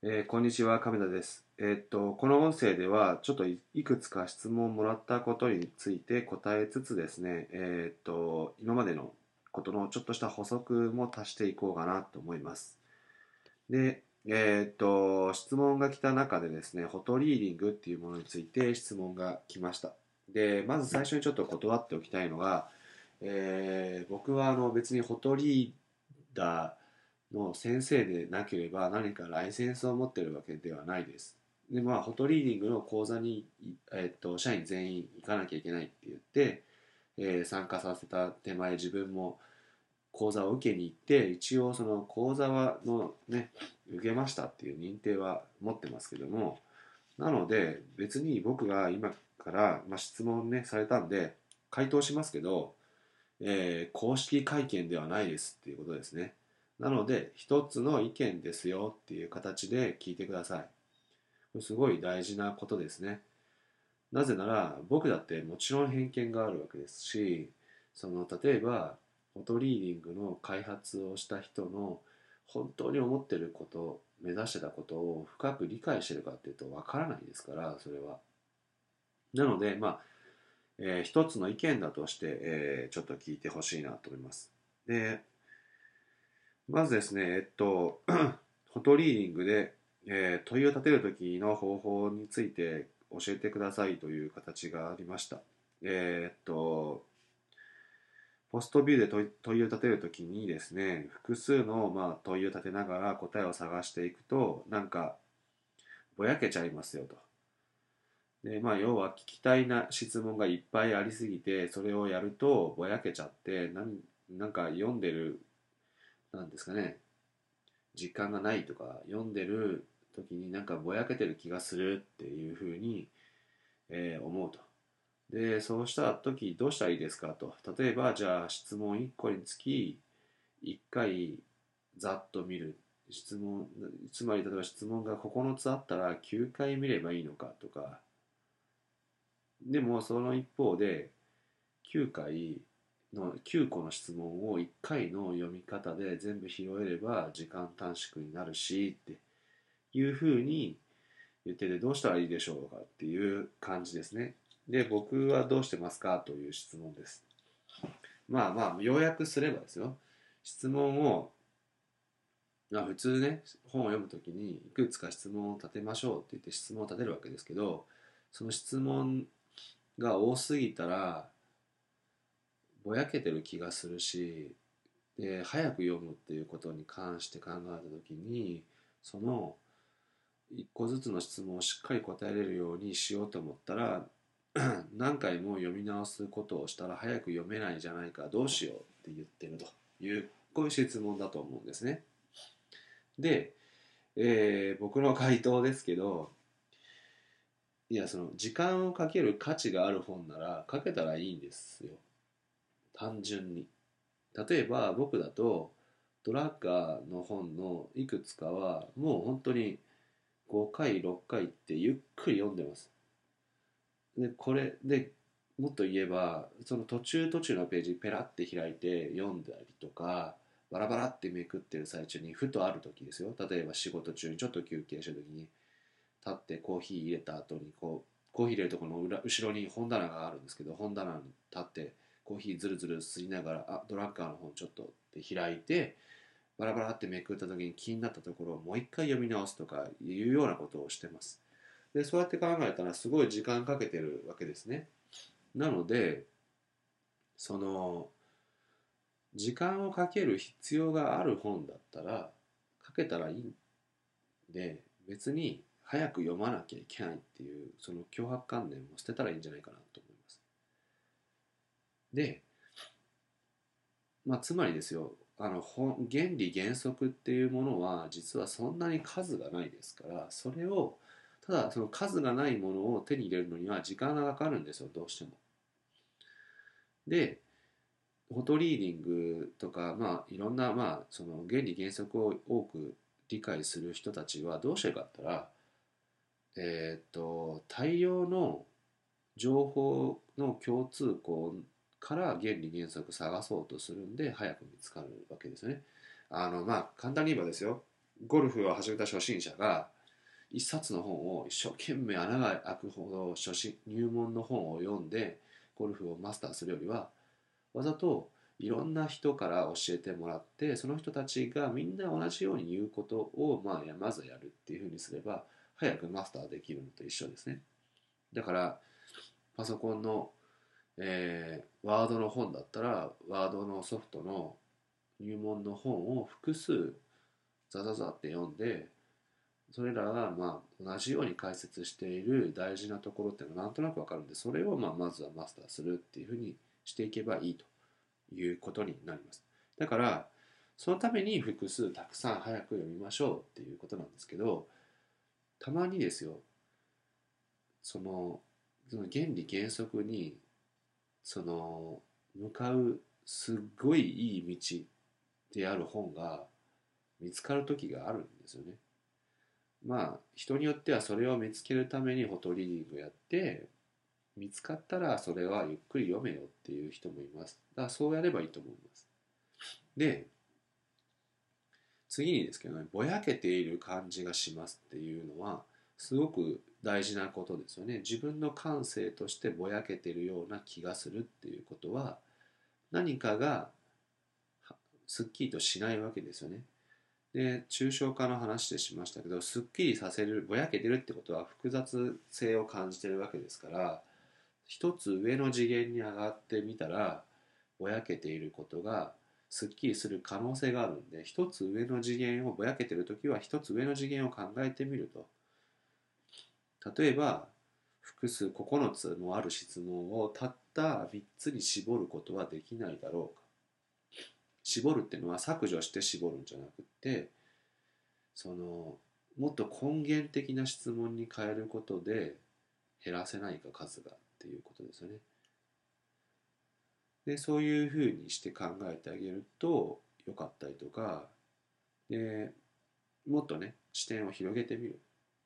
こんにちは、亀田です。この音声では、ちょっといくつか質問をもらったことについて答えつつですね、今までのことのちょっとした補足も足していこうかなと思います。で、質問が来た中でですね、フォトリーディングっていうものについて質問が来ました。で、まず最初にちょっと断っておきたいのが、僕は別にフォトリーダーの先生でなければ何かライセンスを持ってるわけではないです。で、まあ、フォトリーディングの講座に、社員全員行かなきゃいけないって言って、参加させた手前自分も講座を受けに行って一応その講座はのね受けましたっていう認定は持ってますけども、なので別に僕が今から、質問ねされたんで回答しますけど、公式会見ではないですっていうことですね。なので一つの意見ですよっていう形で聞いてください。これすごい大事なことですね。なぜなら僕だってもちろん偏見があるわけですし、例えばフォトリーディングの開発をした人の本当に思ってること目指してたことを深く理解してるかっていうとわからないですから、それは。なので一つの意見だとして、ちょっと聞いてほしいなと思います。で、まずですね、フォトリーディングで、問いを立てる時の方法について教えてくださいという形がありました。えーっと、ポストビューで問いを立てるときにですね、複数の問いを立てながら答えを探していくと、なんかぼやけちゃいますよと。で、要は聞きたいな質問がいっぱいありすぎて、それをやるとぼやけちゃって、なんか読んでる、なんですかね、実感がないとか、読んでる時になんかぼやけてる気がするっていうふうに、思うと。で、そうした時どうしたらいいですかと。例えば、じゃあ質問1個につき1回ざっと見る。つまり例えば質問が9つあったら9回見ればいいのかとか、でもその一方で9回の9個の質問を1回の読み方で全部拾えれば時間短縮になるしっていうふうに言ってて、どうしたらいいでしょうかっていう感じですね。で、僕はどうしてますかという質問です。要約すればですよ。質問を、普通ね、本を読むときにいくつか質問を立てましょうって言って質問を立てるわけですけど、その質問が多すぎたらぼやけてる気がするし、で、早く読むっていうことに関して考えたときに、その一個ずつの質問をしっかり答えれるようにしようと思ったら、何回も読み直すことをしたら早く読めないじゃないか、どうしようって言ってるという、こういう質問だと思うんですね。で、僕の回答ですけど、いや、その時間をかける価値がある本ならかけたらいいんですよ。単純に。例えば僕だとドラッガーの本のいくつかはもう本当に5回6回ってゆっくり読んでます。でこれでもっと言えばその途中途中のページペラって開いて読んだりとか、バラバラってめくってる最中にふとある時ですよ。例えば仕事中にちょっと休憩した時に立ってコーヒー入れた後にコーヒー入れるところの後ろに本棚があるんですけど、本棚に立ってコーヒーずるずる吸いながら、ドラッカーの本ちょっとって開いてバラバラってめくった時に気になったところをもう一回読み直すとかいうようなことをしてます。でそうやって考えたらすごい時間かけてるわけですね。なのでその時間をかける必要がある本だったらかけたらいいんで、別に早く読まなきゃいけないっていうその強迫観念を捨てたらいいんじゃないかなと思います。で、つまりですよ、原理原則っていうものは実はそんなに数がないですから、それをただその数がないものを手に入れるのには時間がかかるんですよ、どうしても。で、フォトリーディングとか、いろんな、その原理原則を多く理解する人たちはどうしてるかって言ったら、大量の情報の共通項から原理原則探そうとするんで早く見つかるわけですよね。簡単に言えばですよ、ゴルフを始めた初心者が一冊の本を一生懸命穴が開くほど入門の本を読んでゴルフをマスターするよりは、わざといろんな人から教えてもらって、その人たちがみんな同じように言うことを、まずやるっていうふうにすれば早くマスターできるのと一緒ですね。だからパソコンの、ワードの本だったらワードのソフトの入門の本を複数ザザザって読んで、それらが同じように解説している大事なところっていうのがなんとなくわかるんで、それをまずはマスターするっていうふうにしていけばいいということになります。だからそのために複数たくさん早く読みましょうっていうことなんですけど、たまにですよ、その原理原則に向かうすっごいいい道である本が見つかる時があるんですよね。人によってはそれを見つけるためにフォトリーディングやって、見つかったらそれはゆっくり読めよっていう人もいます。だからそうやればいいと思います。で、次にですけどね、ぼやけている感じがしますっていうのはすごく大事なことですよね。自分の感性としてぼやけているような気がするっていうことは、何かがすっきりとしないわけですよね。で、抽象化の話でしましたけど、すっきりさせる、ぼやけてるってことは複雑性を感じてるわけですから、一つ上の次元に上がってみたら、ぼやけていることがすっきりする可能性があるんで、一つ上の次元をぼやけてるときは、一つ上の次元を考えてみると。例えば、複数9つもある質問をたった3つに絞ることはできないだろうか。絞るっていうのは削除して絞るんじゃなくって、もっと根源的な質問に変えることで減らせないか数がっていうことですよね。でそういうふうにして考えてあげるとよかったりとか、でもっとね視点を広げてみる。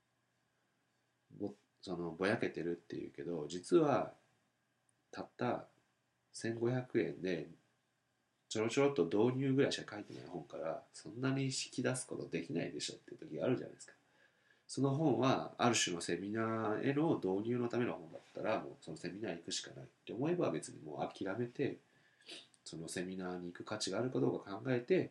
ぼやけてるっていうけど、実はたった1500円でちょろちょろっと導入ぐらいしか書いてない本からそんなに引き出すことできないでしょっていう時があるじゃないですか。その本はある種のセミナーへの導入のための本だったら、もうそのセミナー行くしかないって思えば別にもう諦めて、そのセミナーに行く価値があるかどうか考えて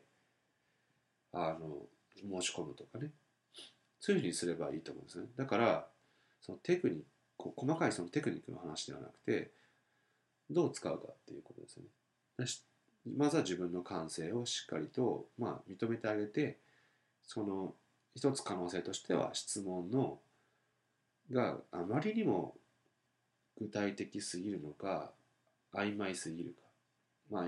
申し込むとかね、そういうふうにすればいいと思うんですね。だからそのテクニック、細かいそのテクニックの話ではなくて、どう使うかっていうことですよね。まずは自分の感性をしっかりと、認めてあげて、その一つ可能性としては質問のがあまりにも具体的すぎるのか曖昧すぎるか、まあ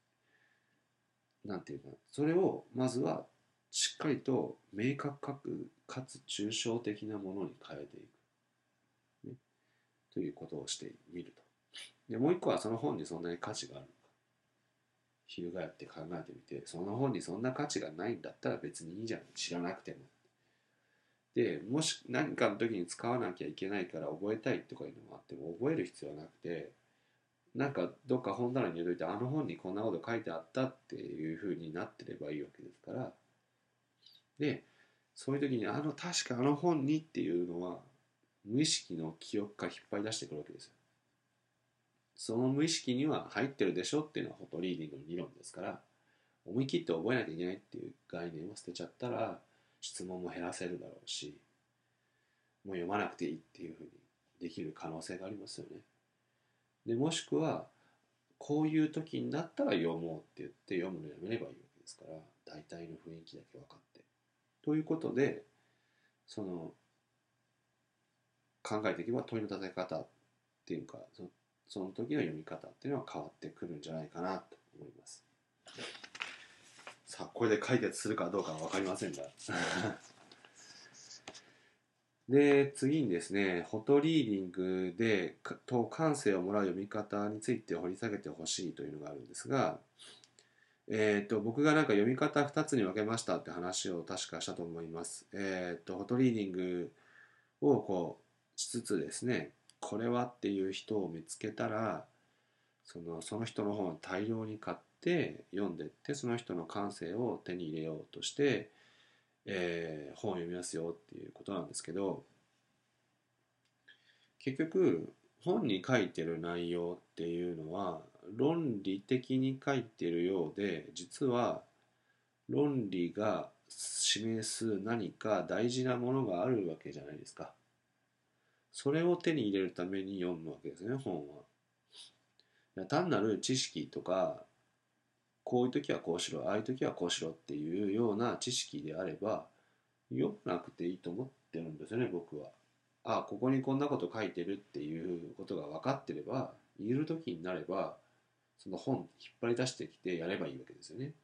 なんていうか、それをまずはしっかりと明確かつ抽象的なものに変えていく、ね、ということをしてみると。でもう一個は、その本にそんなに価値があるのか、翻って考えてみて、その本にそんな価値がないんだったら別にいいじゃん、知らなくても。でもし何かの時に使わなきゃいけないから覚えたいとかいうのもあっても、覚える必要はなくて、なんかどっか本棚に入れといて、あの本にこんなこと書いてあったっていう風になってればいいわけですから。でそういう時に確かあの本にっていうのは無意識の記憶から引っ張り出してくるわけですよ。その無意識には入ってるでしょっていうのはフォトリーディングの理論ですから、思い切って覚えなきゃいけないっていう概念を捨てちゃったら質問も減らせるだろうし、もう読まなくていいっていうふうにできる可能性がありますよね。でもしくは、こういう時になったら読もうって言って読むのやめればいいわけですから、大体の雰囲気だけ分かって。ということで、その考えていけば問いの立て方っていうか、その時の読み方っていうのは変わってくるんじゃないかなと思います。さあこれで解決するかどうかは分かりませんがで次にですね、フォトリーディングで感性をもらう読み方について掘り下げてほしいというのがあるんですが、僕がなんか読み方2つに分けましたって話を確かしたと思います。フォトリーディングをしつつですね、これはっていう人を見つけたら、その人の本を大量に買って読んでって、その人の感性を手に入れようとして、 本を読みますよっていうことなんですけど、結局本に書いてる内容っていうのは論理的に書いてるようで、実は論理が示す何か大事なものがあるわけじゃないですか。それを手に入れるために読むわけですね、本は。単なる知識とか、こういう時はこうしろ、ああいう時はこうしろっていうような知識であれば、読まなくていいと思ってるんですよね、僕は。あ、ここにこんなこと書いてるっていうことが分かってれば、いる時になれば、その本引っ張り出してきてやればいいわけですよね。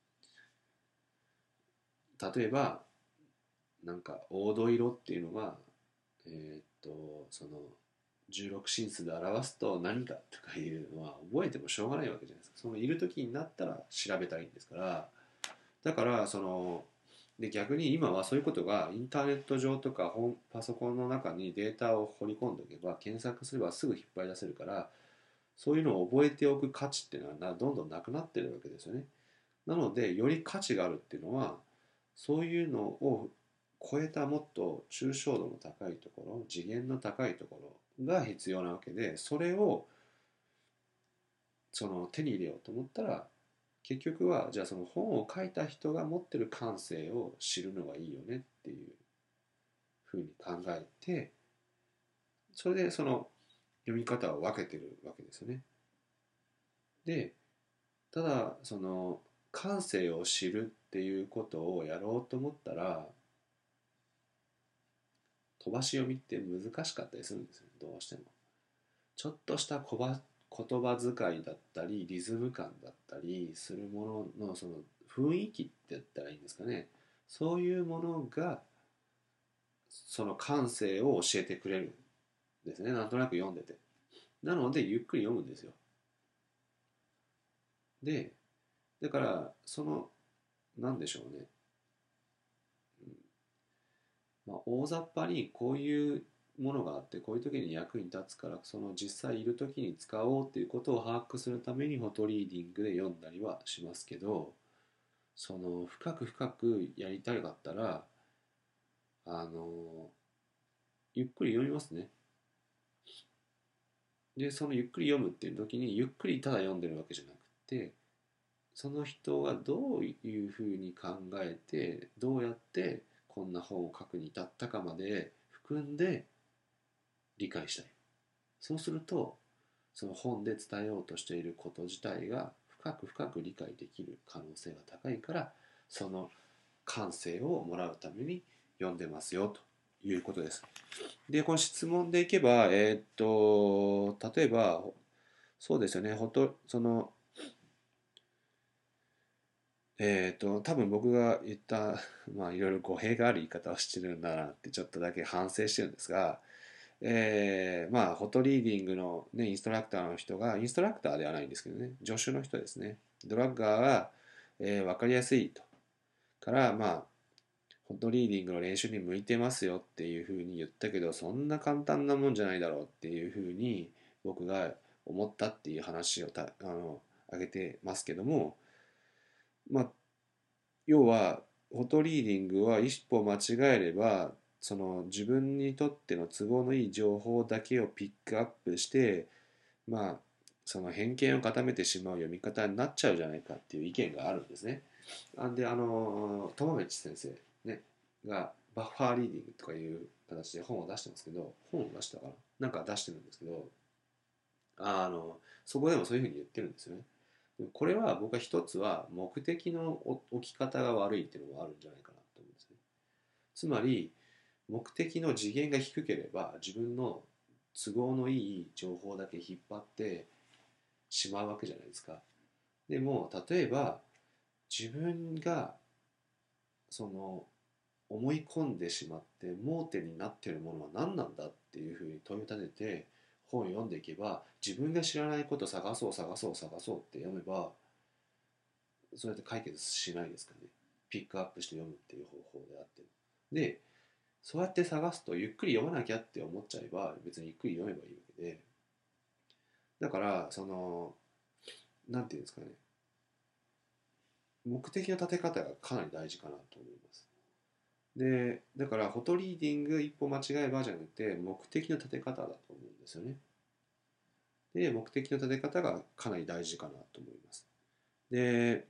例えば、なんか黄土色っていうのが、その16進数で表すと何かとかいうのは覚えてもしょうがないわけじゃないですか。そのいる時になったら調べたいんですから。だからで逆に今はそういうことがインターネット上とかパソコンの中にデータを掘り込んでおけば、検索すればすぐ引っ張り出せるから、そういうのを覚えておく価値っていうのはどんどんなくなってるわけですよね。なのでより価値があるっていうのは、そういうのを超えたもっと抽象度の高いところ、次元の高いところが必要なわけで、それを手に入れようと思ったら、結局はじゃあその本を書いた人が持ってる感性を知るのがいいよねっていうふうに考えて、それで読み方を分けてるわけですよね。で、ただ感性を知るっていうことをやろうと思ったら、飛ばし読みって難しかったりするんですよ、どうしても。ちょっとした言葉遣いだったりリズム感だったりするものの雰囲気って言ったらいいんですかね。そういうものがその感性を教えてくれるんですね、なんとなく読んでて。なのでゆっくり読むんですよ。で、だからなんでしょうね、大雑把にこういうものがあって、こういう時に役に立つから、実際いる時に使おうっていうことを把握するためにフォトリーディングで読んだりはしますけど、深く深くやりたかったら、あのゆっくり読みますね。でゆっくり読むっていう時に、ゆっくりただ読んでるわけじゃなくて、その人がどういうふうに考えて、どうやってこんな本を書くに至ったかまで含んで理解したい。そうすると、その本で伝えようとしていること自体が深く深く理解できる可能性が高いから、その感性をもらうために読んでますよということです。で、この質問でいけば、例えば、そうですよね、ほと、多分僕が言った、いろいろ語弊がある言い方をしてるんだなってちょっとだけ反省してるんですが、フォトリーディングの、ね、インストラクターの人が、インストラクターではないんですけどね、助手の人ですね。ドラッガーが、分かりやすいと。から、フォトリーディングの練習に向いてますよっていうふうに言ったけど、そんな簡単なもんじゃないだろうっていうふうに僕が思ったっていう話を挙げてますけども、まあ、要は、フォトリーディングは一歩間違えれば、自分にとっての都合のいい情報だけをピックアップして、まあ、その偏見を固めてしまう読み方になっちゃうじゃないかっていう意見があるんですね。で、友道先生、ね、がバッファーリーディングとかいう形で本を出してますけど、本を出したかな、なんか出してるんですけど、そこでもそういうふうに言ってるんですよね。これは僕は一つは目的の置き方が悪いっていうのもあるんじゃないかなと思うんですね。つまり目的の次元が低ければ自分の都合のいい情報だけ引っ張ってしまうわけじゃないですか。でも例えば自分がその思い込んでしまって盲点になっているものは何なんだっていうふうに問いを立てて本を読んでいけば、自分が知らないことを探そう探そう探そうって読めば、そうやって解決しないですかね。ピックアップして読むっていう方法であっても。で、そうやって探すとゆっくり読まなきゃって思っちゃえば別にゆっくり読めばいいわけで、だからなんていうんですかね、目的の立て方がかなり大事かなと思います。 で、だからフォトリーディング一歩間違えばじゃなくて目的の立て方だと思うんですよね。で、目的の立て方がかなり大事かなと思います。で、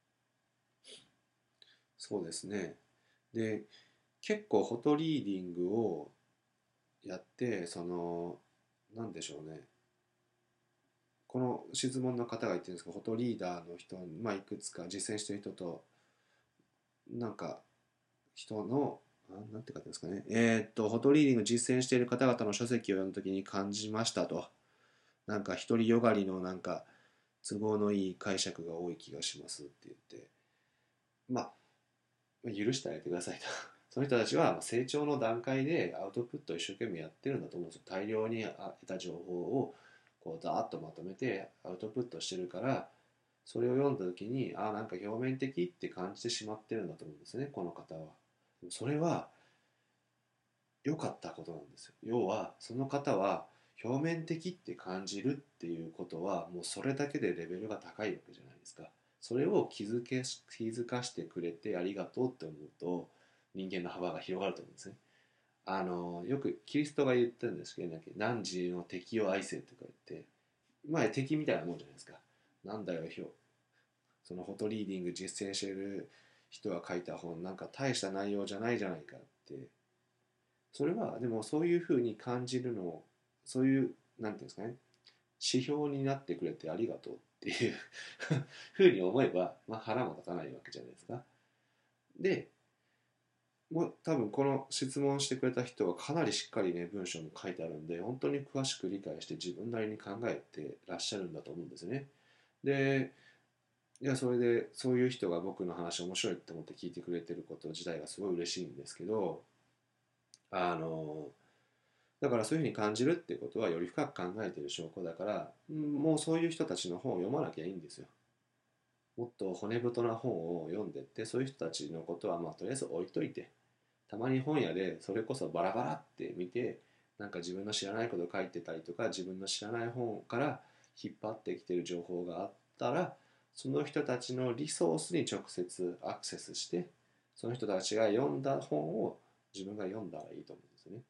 そうですね。で、結構フォトリーディングをやって、なんでしょうね。この質問の方が言ってるんですけど、フォトリーダーの人、まあ、いくつか実践している人と、なんか、人の、なんて書いてあるんですかね。フォトリーディングを実践している方々の書籍を読むときに感じましたと。なんか、独りよがりの、なんか、都合のいい解釈が多い気がしますって言って、まあ、許してあげてくださいと。その人たちは成長の段階でアウトプットを一生懸命やってるんだと思うんですよ。大量に得た情報をこうダーッとまとめてアウトプットしてるから、それを読んだ時になんか表面的って感じてしまってるんだと思うんですね、この方は。それは良かったことなんですよ。要はその方は表面的って感じるっていうことはもうそれだけでレベルが高いわけじゃないですか。それを気づかしてくれてありがとうって思うと人間の幅が広がると思うんですね。よくキリストが言ってるんですけど、汝の敵を愛せとか言って、まあ敵みたいなもんじゃないですか。なんだよ、そのフォトリーディング実践してる人が書いた本なんか大した内容じゃないじゃないかって。それはでもそういうふうに感じるのを、そういうなんていうんですかね、指標になってくれてありがとうっていうふうに思えば、まあ、腹も立たないわけじゃないですか。でもう多分この質問してくれた人はかなりしっかりね文章も書いてあるんで、本当に詳しく理解して自分なりに考えてらっしゃるんだと思うんですね。で、いや、それでそういう人が僕の話面白いって思って聞いてくれてること自体がすごい嬉しいんですけど、あのだからそういうふうに感じるっていうことはより深く考えている証拠だから、もうそういう人たちの本を読まなきゃいいんですよ。もっと骨太な本を読んでって、そういう人たちのことはまあとりあえず置いといて、たまに本屋でそれこそバラバラって見て、なんか自分の知らないこと書いてたりとか、自分の知らない本から引っ張ってきてる情報があったら、その人たちのリソースに直接アクセスして、その人たちが読んだ本を自分が読んだらいいと思うんですよね。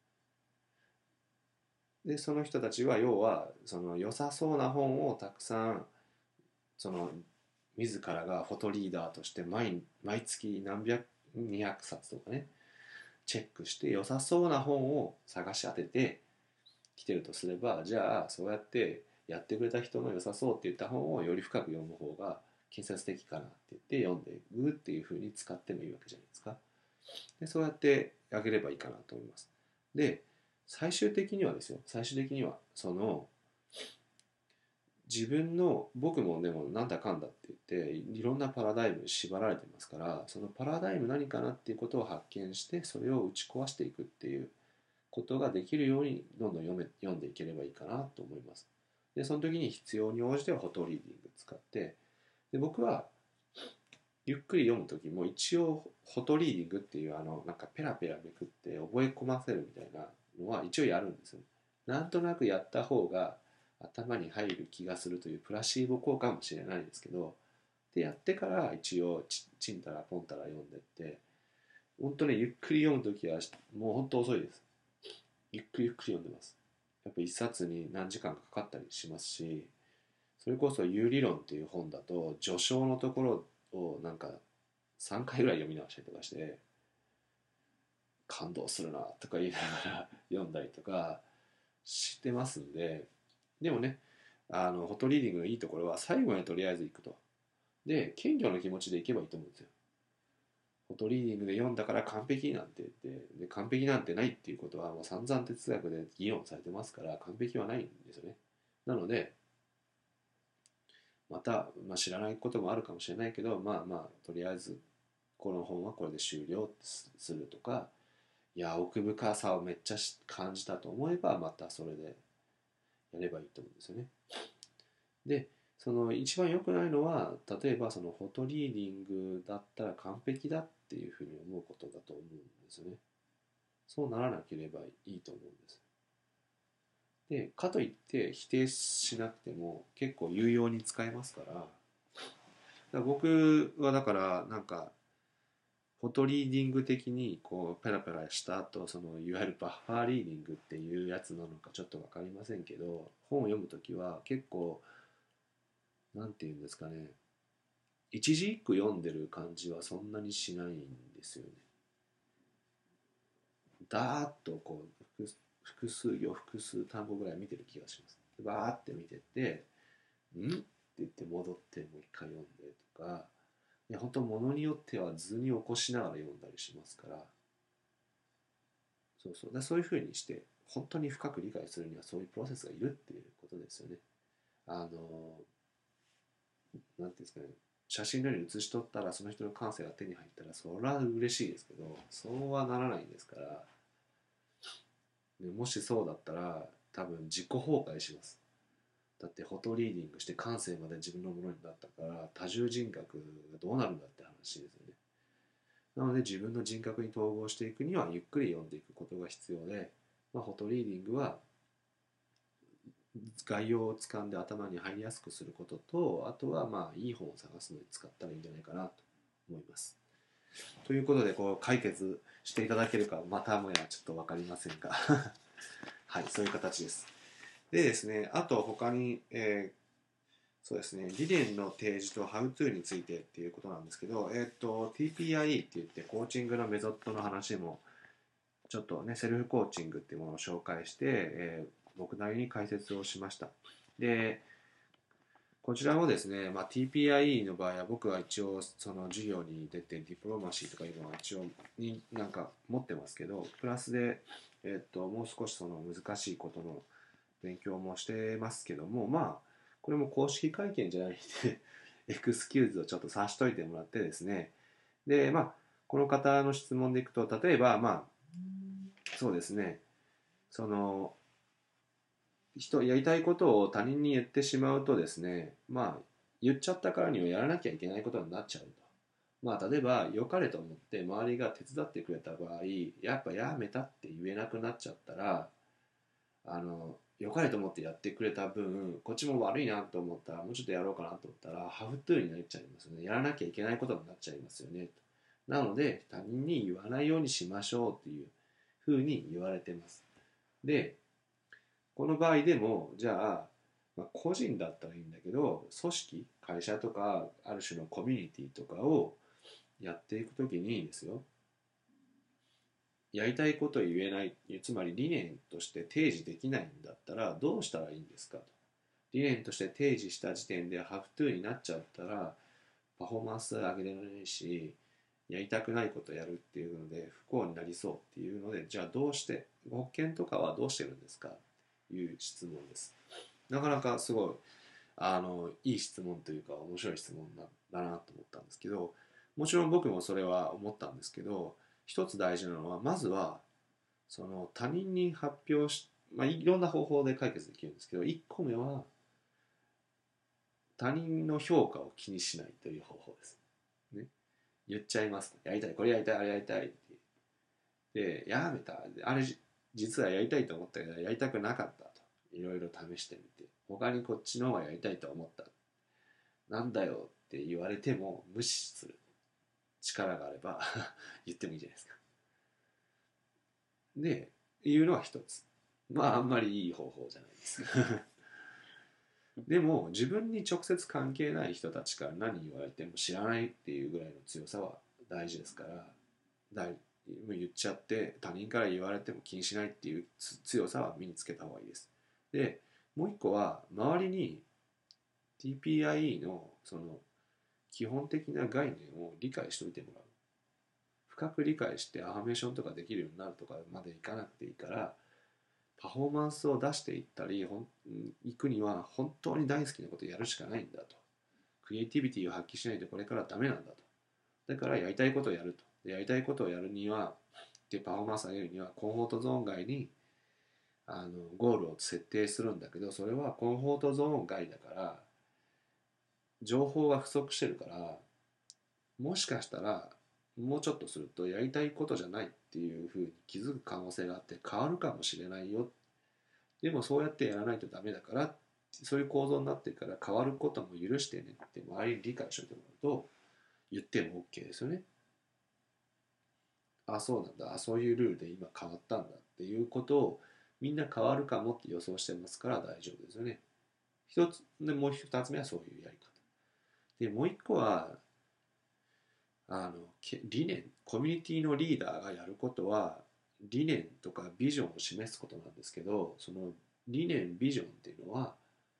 で、その人たちは要はその良さそうな本をたくさん、その自らがフォトリーダーとして毎月何百200冊とかね、チェックして良さそうな本を探し当ててきてるとすれば、じゃあそうやってやってくれた人の良さそうって言った本をより深く読む方が建設的かなって言って読んでいくっていう風に使ってもいいわけじゃないですか。でそうやってあげればいいかなと思います。で、最終的には自分の、僕もでもなんだかんだって言っていろんなパラダイムに縛られてますから、そのパラダイム何かなっていうことを発見してそれを打ち壊していくっていうことができるようにどんどん読んでいければいいかなと思います。でその時に必要に応じてはフォトリーディング使って、で僕はゆっくり読む時も一応フォトリーディングっていうなんかペラペラめくって覚え込ませるみたいなのは一応やるんですよね。なんとなくやった方が頭に入る気がするというプラシーボ効果かもしれないですけど、でやってから一応ちんたらぽんたら読んでって、本当ねゆっくり読む時はもう本当遅いです。ゆっくりゆっくり読んでます。やっぱ一冊に何時間かかかったりしますし、それこそ有理論っていう本だと序章のところをなんか3回ぐらい読み直したりとかして、感動するなとか言いながら読んだりとかしてますんで、でもね、フォトリーディングのいいところは最後にとりあえず行くと。で、謙虚な気持ちでいけばいいと思うんですよ。フォトリーディングで読んだから完璧なんて言って、で完璧なんてないっていうことはもう散々哲学で議論されてますから、完璧はないんですよね。なので、また、知らないこともあるかもしれないけど、とりあえずこの本はこれで終了するとか、いや奥深さをめっちゃ感じたと思えばまたそれでやればいいと思うんですよね。で、その一番良くないのは、例えばそのフォトリーディングだったら完璧だっていうふうに思うことだと思うんですよね。そうならなければいいと思うんです。で、かといって否定しなくても結構有用に使えますから、僕はだからなんかフォトリーディング的にこうペラペラした後、そのいわゆるバッファーリーディングっていうやつなのかちょっと分かりませんけど、本を読むときは結構、なんていうんですかね、一字一句読んでる感じはそんなにしないんですよね。ダーッとこう複数行複数単語ぐらい見てる気がします。バーって見てって「ん?」って言って戻ってもう一回読んでとか、いや本当物によっては図に起こしながら読んだりしますから、そうそうだ、そういうふうにして本当に深く理解するにはそういうプロセスがいるっていうことですよね。あのなんていうんですかね、写真のように写し取ったらその人の感性が手に入ったらそれは嬉しいですけど、そうはならないんですから、ね、もしそうだったら多分自己崩壊します。だってフォトリーディングして感性まで自分のものになったから多重人格がどうなるんだって話ですよね。なので自分の人格に統合していくにはゆっくり読んでいくことが必要で、まあ、フォトリーディングは概要をつかんで頭に入りやすくすることと、あとはまあいい本を探すのに使ったらいいんじゃないかなと思います。ということでこう解決していただけるかまたもやちょっと分かりませんがはい、そういう形です。でですね、あと他に、そうですね、理念の提示と How to についてっていうことなんですけど、TPIE って言ってコーチングのメソッドの話もちょっとね、セルフコーチングっていうものを紹介して、僕なりに解説をしました。で、こちらもですね、まあ、TPIE の場合は僕は一応その授業に出てディプロマシーとかいうのは一応になんか持ってますけど、プラスで、もう少しその難しいことの勉強もしてますけども、まあこれも公式会見じゃないんでエクスキューズをちょっとさしといてもらってですね、でまあこの方の質問でいくと、例えばまあそうですね、そのやりたいことを他人に言ってしまうとですね、まあ言っちゃったからにはやらなきゃいけないことになっちゃうと。まあ例えば良かれと思って周りが手伝ってくれた場合、やっぱやめたって言えなくなっちゃったら、良かれと思ってやってくれた分こっちも悪いなと思ったら、もうちょっとやろうかなと思ったらハフトゥーになっちゃいますよね。やらなきゃいけないことになっちゃいますよね。なので他人に言わないようにしましょうっていうふうに言われてます。でこの場合でもじゃあ、まあ、個人だったらいいんだけど、組織会社とかある種のコミュニティとかをやっていくときにですよ、やりたいことを言えない、つまり理念として提示できないんだったらどうしたらいいんですかと。理念として提示した時点でハフトゥーになっちゃったらパフォーマンス上げれないし、やりたくないことやるっていうので不幸になりそうっていうので、じゃあどうして、保険とかはどうしてるんですかという質問です。なかなかすごいいい質問というか面白い質問だなと思ったんですけど、もちろん僕もそれは思ったんですけど、一つ大事なのはまずはその他人に発表し、まあ、いろんな方法で解決できるんですけど、1個目は他人の評価を気にしないという方法です、ね、言っちゃいます。やりたい、これやりたい、あれやりたいって。でやめた、あれ実はやりたいと思ったけどやりたくなかったと、いろいろ試してみて他にこっちの方がやりたいと思った、なんだよって言われても無視する力があれば言ってもいいじゃないですか。でいうのは一つ、まああんまりいい方法じゃないですでも自分に直接関係ない人たちから何言われても知らないっていうぐらいの強さは大事ですから、もう言っちゃって他人から言われても気にしないっていう強さは身につけた方がいいです。でもう一個は周りに TPIE のその基本的な概念を理解しておいてもらう。深く理解してアファメーションとかできるようになるとかまでいかなくていいから、パフォーマンスを出していったり行くには本当に大好きなことをやるしかないんだと。クリエイティビティを発揮しないとこれからダメなんだと。だからやりたいことをやると。でやりたいことをやるには、でパフォーマンスを上げるにはコンフォートゾーン外にゴールを設定するんだけど、それはコンフォートゾーン外だから情報が不足してるから、もしかしたらもうちょっとするとやりたいことじゃないっていうふうに気づく可能性があって変わるかもしれないよ。でもそうやってやらないとダメだから、そういう構造になってるから変わることも許してねって周りに理解しておいてもらうと言っても OK ですよね。 あ、そうなんだ、あ、そういうルールで今変わったんだっていうことをみんな変わるかもって予想してますから大丈夫ですよね。一つで、もう二つ目はそういうやり方で、もう一個は理念、コミュニティのリーダーがやることは理念とかビジョンを示すことなんですけど、その理念ビジョンっていうのは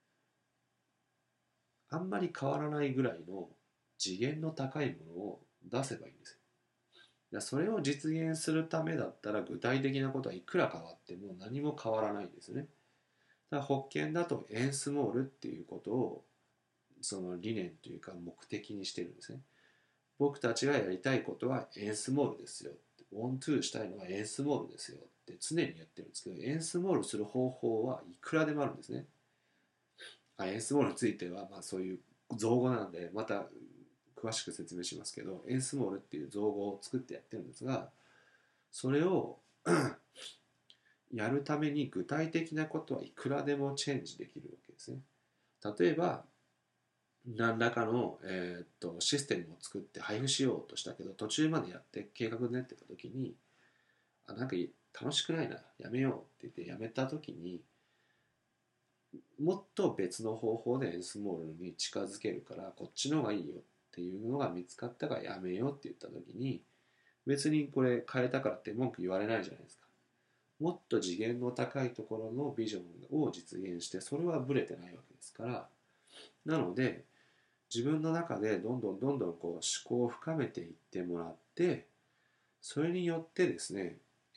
あんまり変わらないぐらいの次元の高いものを出せばいいんですよ。それを実現するためだったら具体的なことはいくら変わっても何も変わらないんですね。だからホッケンだとエンスモールっていうことをその理念というか目的にしてるんですね。僕たちがやりたいことはエンスモールですよ。オントゥーしたいのはエンスモールですよって常に言ってるんですけど、エンスモールする方法はいくらでもあるんですね。エンスモールについてはそういう造語なんでまた詳しく説明しますけど、エンスモールっていう造語を作ってやってるんですが、それをやるために具体的なことはいくらでもチェンジできるわけですね。例えば何らかの、システムを作って配布しようとしたけど途中までやって計画練ってた時になんか楽しくないなやめようって言ってやめた時にもっと別の方法でエンスモールに近づけるからこっちの方がいいよっていうのが見つかったからやめようって言った時に別にこれ変えたからって文句言われないじゃないですか。もっと次元の高いところのビジョンを実現してそれはブレてないわけですから、なので自分の中でどんどんどんどんこう思考を深めていってもらって、それによってですね、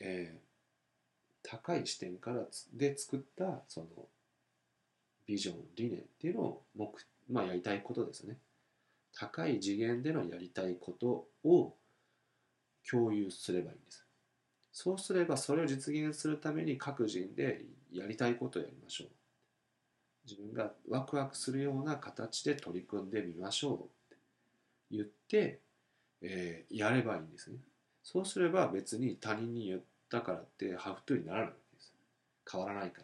高い視点からで作ったそのビジョン理念っていうのをやりたいことですね。高い次元でのやりたいことを共有すればいいんです。そうすればそれを実現するために各人でやりたいことをやりましょう。自分がワクワクするような形で取り組んでみましょうって言って、やればいいんですね。そうすれば別に他人に言ったからってハフトゥーにならないわけです。変わらないから。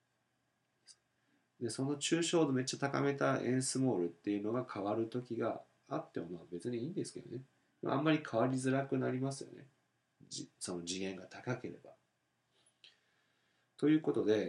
で、その抽象度めっちゃ高めたエンスモールっていうのが変わる時があっても別にいいんですけどね。あんまり変わりづらくなりますよね。その次元が高ければ。ということで、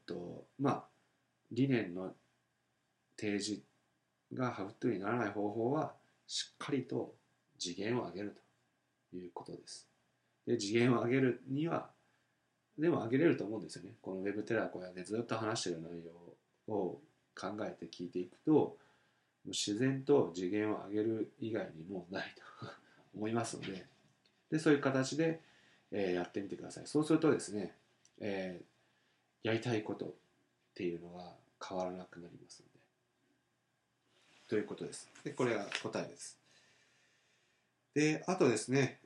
理念の提示がハフトゥーにならない方法はしっかりと次元を上げるということです。で、次元を上げるには、でも上げれると思うんですよね。このウェブテラコやでずっと話している内容を考えて聞いていくと、自然と次元を上げる以外にもうないと思いますので、そういう形で、やってみてください。そうするとですね、えやりたいことっていうのが変わらなくなりますので。ということです。で、これが答えです。で、あとですね、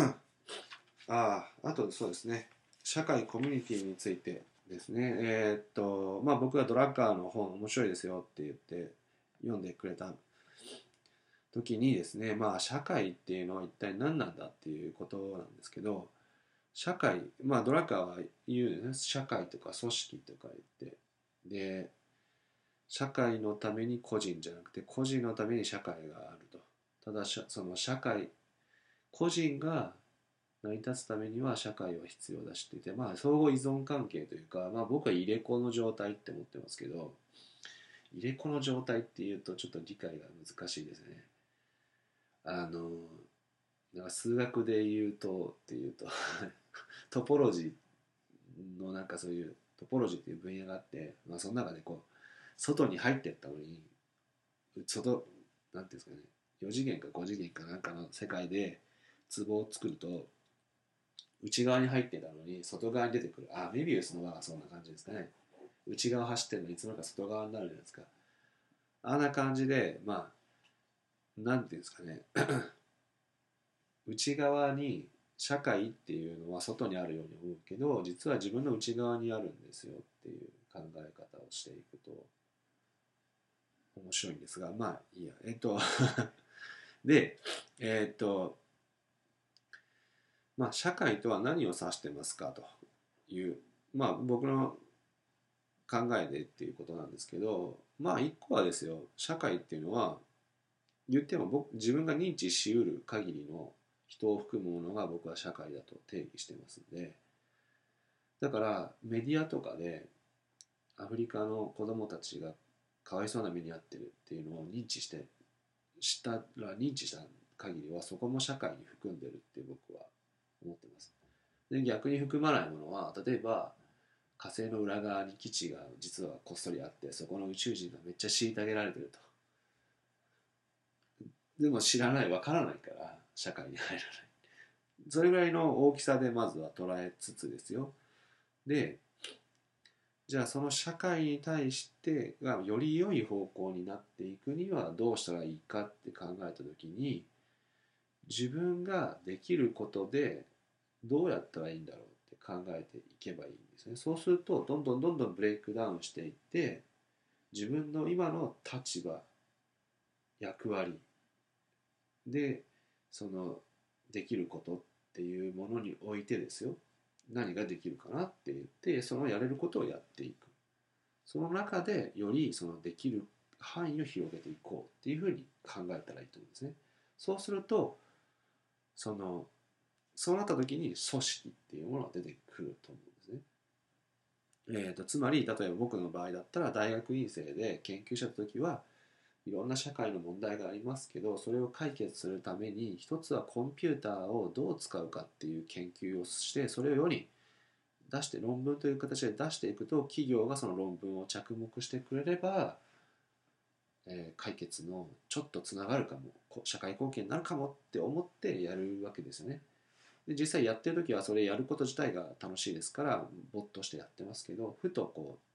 あとそうですね、社会コミュニティについてですね、僕がドラッカーの本面白いですよって言って読んでくれた時にですね、社会っていうのは一体何なんだっていうことなんですけど、社会、ドラッカーは言うね、社会とか組織とか言って、で、社会のために個人じゃなくて個人のために社会があると。ただその社会、個人が成り立つためには社会は必要だしって言って、相互依存関係というか、僕は入れ子の状態って思ってますけど、入れ子の状態っていうとちょっと理解が難しいですね。なんか数学で言うとっていうとトポロジーのなんかそういうトポロジーっていう分野があって、その中でこう外に入っていったのになんていうんですかね、4次元か5次元かなんかの世界で壺を作ると内側に入ってたのに外側に出てくる、メビウスの輪がそんな感じですかね。内側走ってるのにいつの間にか外側になるじゃないですか。あんな感じでなんていうんですかね内側に社会っていうのは外にあるように思うけど実は自分の内側にあるんですよっていう考え方をしていくと面白いんですが、いいやで社会とは何を指してますかという、僕の考えでっていうことなんですけど、一個はですよ、社会っていうのは言っても自分が認知しうる限りの人を含むものが僕は社会だと定義してますんで、だからメディアとかでアフリカの子供たちがかわいそうな目に遭ってるっていうのを認知した限りはそこも社会に含んでるって僕は思ってます。で逆に含まないものは、例えば火星の裏側に基地が実はこっそりあって、そこの宇宙人がめっちゃ虐げられてると。でも知らない、わからないから社会に入らない。それぐらいの大きさでまずは捉えつつですよ。で、じゃあその社会に対してがより良い方向になっていくにはどうしたらいいかって考えた時に、自分ができることでどうやったらいいんだろうって考えていけばいいんですね。そうするとどんどんどんどんブレイクダウンしていって、自分の今の立場、役割でそのできることっていうものにおいてですよ、何ができるかなって言ってそのやれることをやっていく。その中でよりそのできる範囲を広げていこうっていうふうに考えたらいいと思うんですね。そうするとそうなった時に組織っていうものが出てくると思うんですね。つまり例えば僕の場合だったら大学院生で研究者の時はいろんな社会の問題がありますけど、それを解決するために一つはコンピューターをどう使うかっていう研究をして、それを世に出して論文という形で出していくと、企業がその論文を着目してくれれば、解決のちょっとつながるかも、社会貢献になるかもって思ってやるわけですよね。で実際やってる時はそれやること自体が楽しいですから没頭してやってますけど、ふと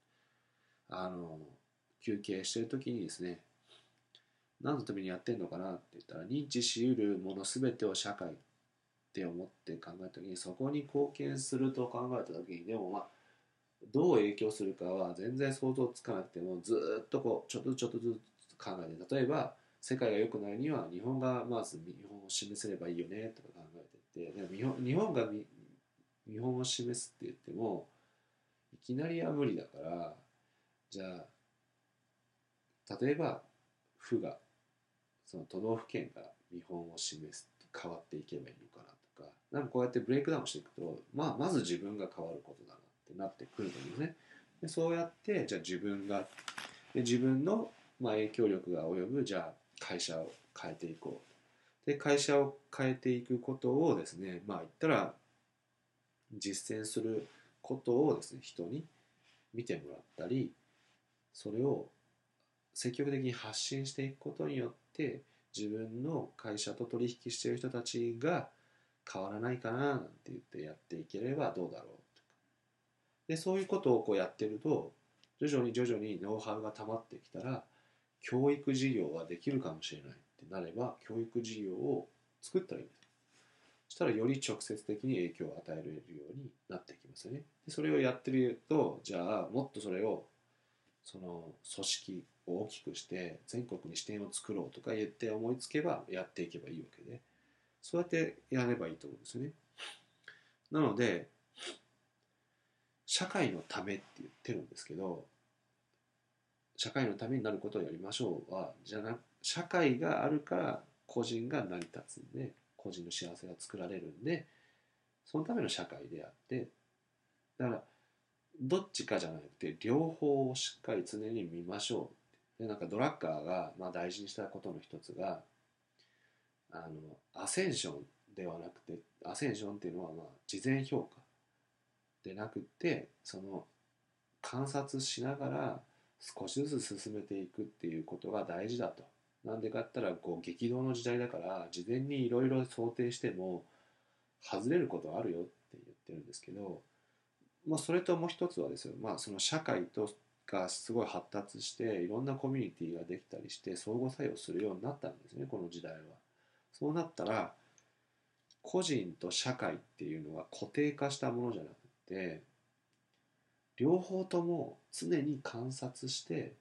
休憩してる時にですね、何のためにやってんのかなって言ったら、認知しうるもの全てを社会って思って考えた時に、そこに貢献すると考えた時に、でもどう影響するかは全然想像つかなくても、ずっとちょっとずつちょっとずつ考えて、例えば世界が良くなるには日本がまず見本を示せればいいよねとか考えてて、でも日本が見本を示すって言ってもいきなりは無理だから、じゃあ例えば府が、その都道府県が見本を示すと変わっていけばいいのかなとか、なんかこうやってブレイクダウンしていくと、まず自分が変わることだなってなってくると思うんですね。でそうやってじゃあ自分の影響力が及ぶじゃあ会社を変えていこう。で会社を変えていくことをですね、言ったら実践することをですね、人に見てもらったり、それを積極的に発信していくことによって、自分の会社と取引している人たちが変わらないかななんて言ってやっていければどうだろうとか。でそういうことをやってると、徐々に徐々にノウハウが溜まってきたら、教育事業はできるかもしれないってなれば、教育事業を作ったらいいんです。そしたらより直接的に影響を与えられるようになってきますよね。でそれをやってると、じゃあもっとそれをその組織を大きくして全国に支店を作ろうとか言って思いつけばやっていけばいいわけで、そうやってやればいいと思うんですよね。なので社会のためって言ってるんですけど、社会のためになることをやりましょうはじゃなく、社会があるから個人が成り立つんで、個人の幸せが作られるんで、そのための社会であって、だからどっちかじゃなくて両方をしっかり常に見ましょう。でなんかドラッカーが大事にしたことの一つが、アセンションではなくて、アセンションっていうのは事前評価でなくて、その観察しながら少しずつ進めていくっていうことが大事だと。なんでかって言ったら激動の時代だから、事前にいろいろ想定しても外れることあるよって言ってるんですけど、それともう一つはですよ、その社会がすごい発達していろんなコミュニティができたりして相互作用するようになったんですね、この時代は。そうなったら個人と社会っていうのは固定化したものじゃなくて、両方とも常に観察して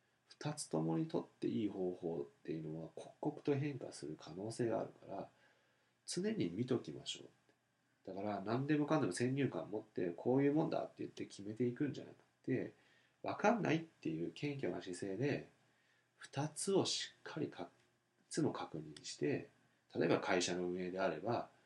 2つともにとっていい方法っていうのは刻々と変化する可能性があるから、常に見ときましょう。だから何でもかんでも先入観持ってこういうもんだって言って決めていくんじゃなくて、分かんないっていう謙虚な姿勢で2つをしっかりいつも確認して、例えば会社の運営であれば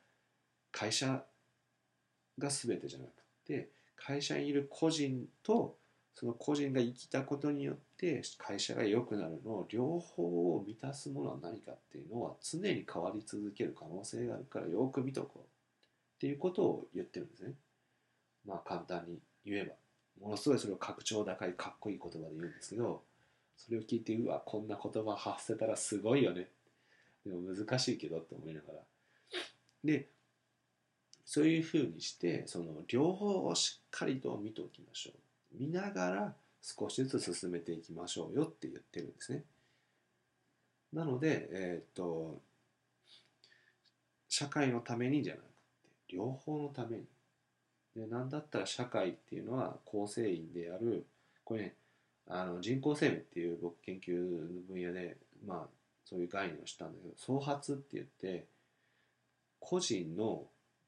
会社が全てじゃなくて、会社にいる個人とその個人が生きたことによって会社が良くなるのを両方を満たすものは何かっていうのは常に変わり続ける可能性があるからよく見とこうっていうことを言ってるんですね。まあ簡単に言えば、ものすごいそれを格調高いかっこいい言葉で言うんですけど、それを聞いてうわこんな言葉発せたらすごいよね、でも難しいけどって思いながら、でそういうふうにしてその両方をしっかりと見ておきましょう、見ながら少しずつ進めていきましょうよって言ってるんですね。なので、社会のためにじゃなくて両方のために、でなんだったら社会っていうのは構成員である、これね、人工生命っていう僕研究の分野で、まあそういう概念をしたんだけど、創発って言って個人の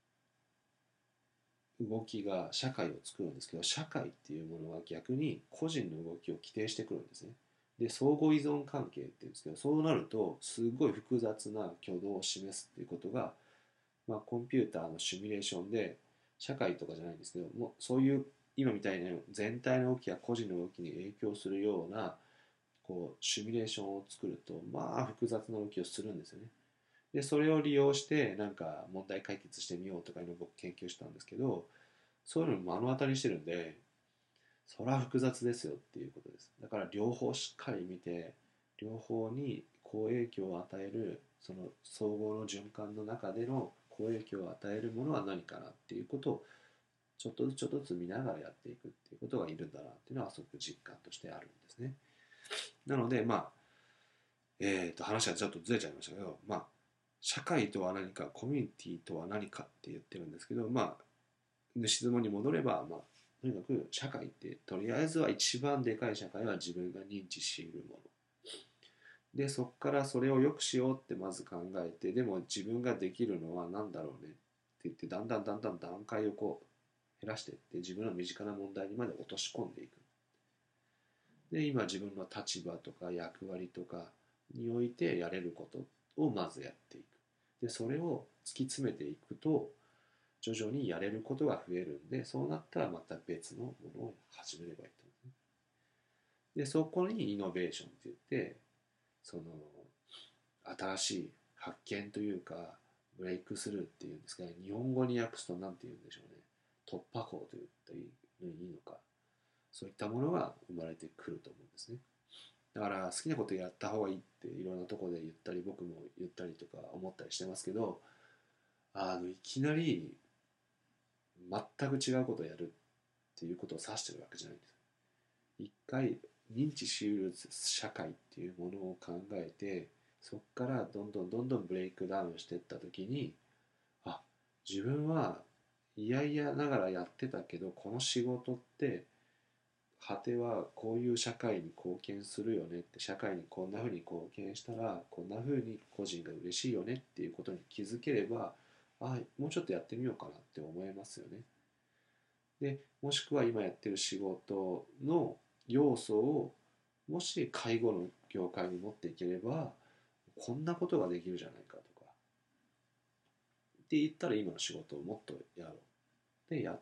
動きが社会を作るんですけど、社会っていうものは逆に個人の動きを規定してくるんですね。で相互依存関係っていうんですけど、そうなるとすごい複雑な挙動を示すっていうことが、まあ、コンピューターのシミュレーションで、社会とかじゃないんですけども、そういう今みたいな全体の動きや個人の動きに影響するようなこうシミュレーションを作ると、まあ複雑な動きをするんですよね。でそれを利用してなんか問題解決してみようとかいうのを僕研究したんですけど、そういうのを目の当たりにしてるんで、それは複雑ですよっていうことです。だから両方しっかり見て、両方に好影響を与える、その総合の循環の中での好影響を与えるものは何かなっていうことをちょっとずつちょっとずつ見ながらやっていくっていうことがいるんだなっていうのはすごく実感としてあるんですね。なのでまあ、話はちょっとずれちゃいましたけど、まあ社会とは何か、コミュニティとは何かって言ってるんですけど、まあ質問に戻れば、まあ、とにかく社会ってとりあえずは一番でかい社会は自分が認知しているもので、そこからそれを良くしようってまず考えて、でも自分ができるのは何だろうねって言って、だんだんだんだん段階をこう減らしていって、自分の身近な問題にまで落とし込んでいく。で今自分の立場とか役割とかにおいてやれることをまずやっていく。でそれを突き詰めていくと徐々にやれることが増えるんで、そうなったらまた別のものを始めればいいと思う。でそこにイノベーションって言って、その新しい発見というかブレイクスルーっていうんですかね、日本語に訳すと何て言うんでしょうね、突破口と言ったらいいのか、そういったものが生まれてくると思うんですね。だから好きなことやった方がいいっていろんなところで言ったり、僕も言ったりとか思ったりしてますけど、いきなり全く違うことをやるっていうことを指してるわけじゃないんです。一回認知しうる社会っていうものを考えて、そこからどんどんどんどんブレイクダウンしていった時に、あ、自分はいやいやながらやってたけど、この仕事って果てはこういう社会に貢献するよねって、社会にこんな風に貢献したらこんな風に個人が嬉しいよねっていうことに気づければ、もうちょっとやってみようかなって思えますよね。でもしくは今やってる仕事の要素をもし介護の業界に持っていければこんなことができるじゃないかとかって言ったら、今の仕事をもっとやろうでやって、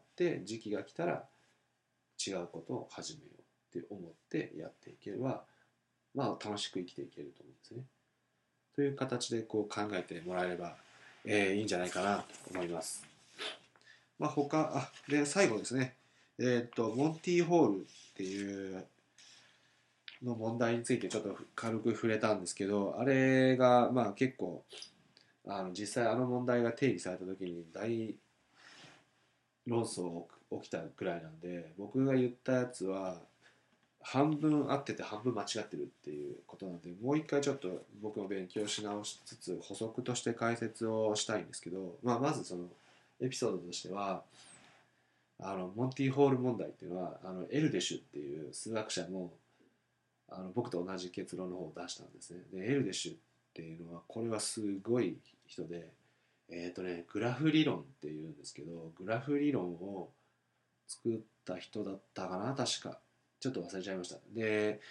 時期が来たら違うことを始めようって思ってやっていければ、まあ楽しく生きていけると思うんですね。という形でこう考えてもらえれば、いいんじゃないかなと思います。まあ、で最後ですね、モンティーホールっていうの問題についてちょっと軽く触れたんですけど、あれがまあ結構実際あの問題が定義された時に大論争起きたくらいなんで、僕が言ったやつは半分合ってて半分間違ってるっていうことなので、もう一回ちょっと僕も勉強し直しつつ補足として解説をしたいんですけど、まあ、まずそのエピソードとしては、モンティ・ホール問題っていうのはエルデシュっていう数学者も僕と同じ結論の方を出したんですね。でエルデシュっていうのはこれはすごい人で、グラフ理論っていうんですけど、グラフ理論を作った人だったかな確か、ちょっと忘れちゃいました。で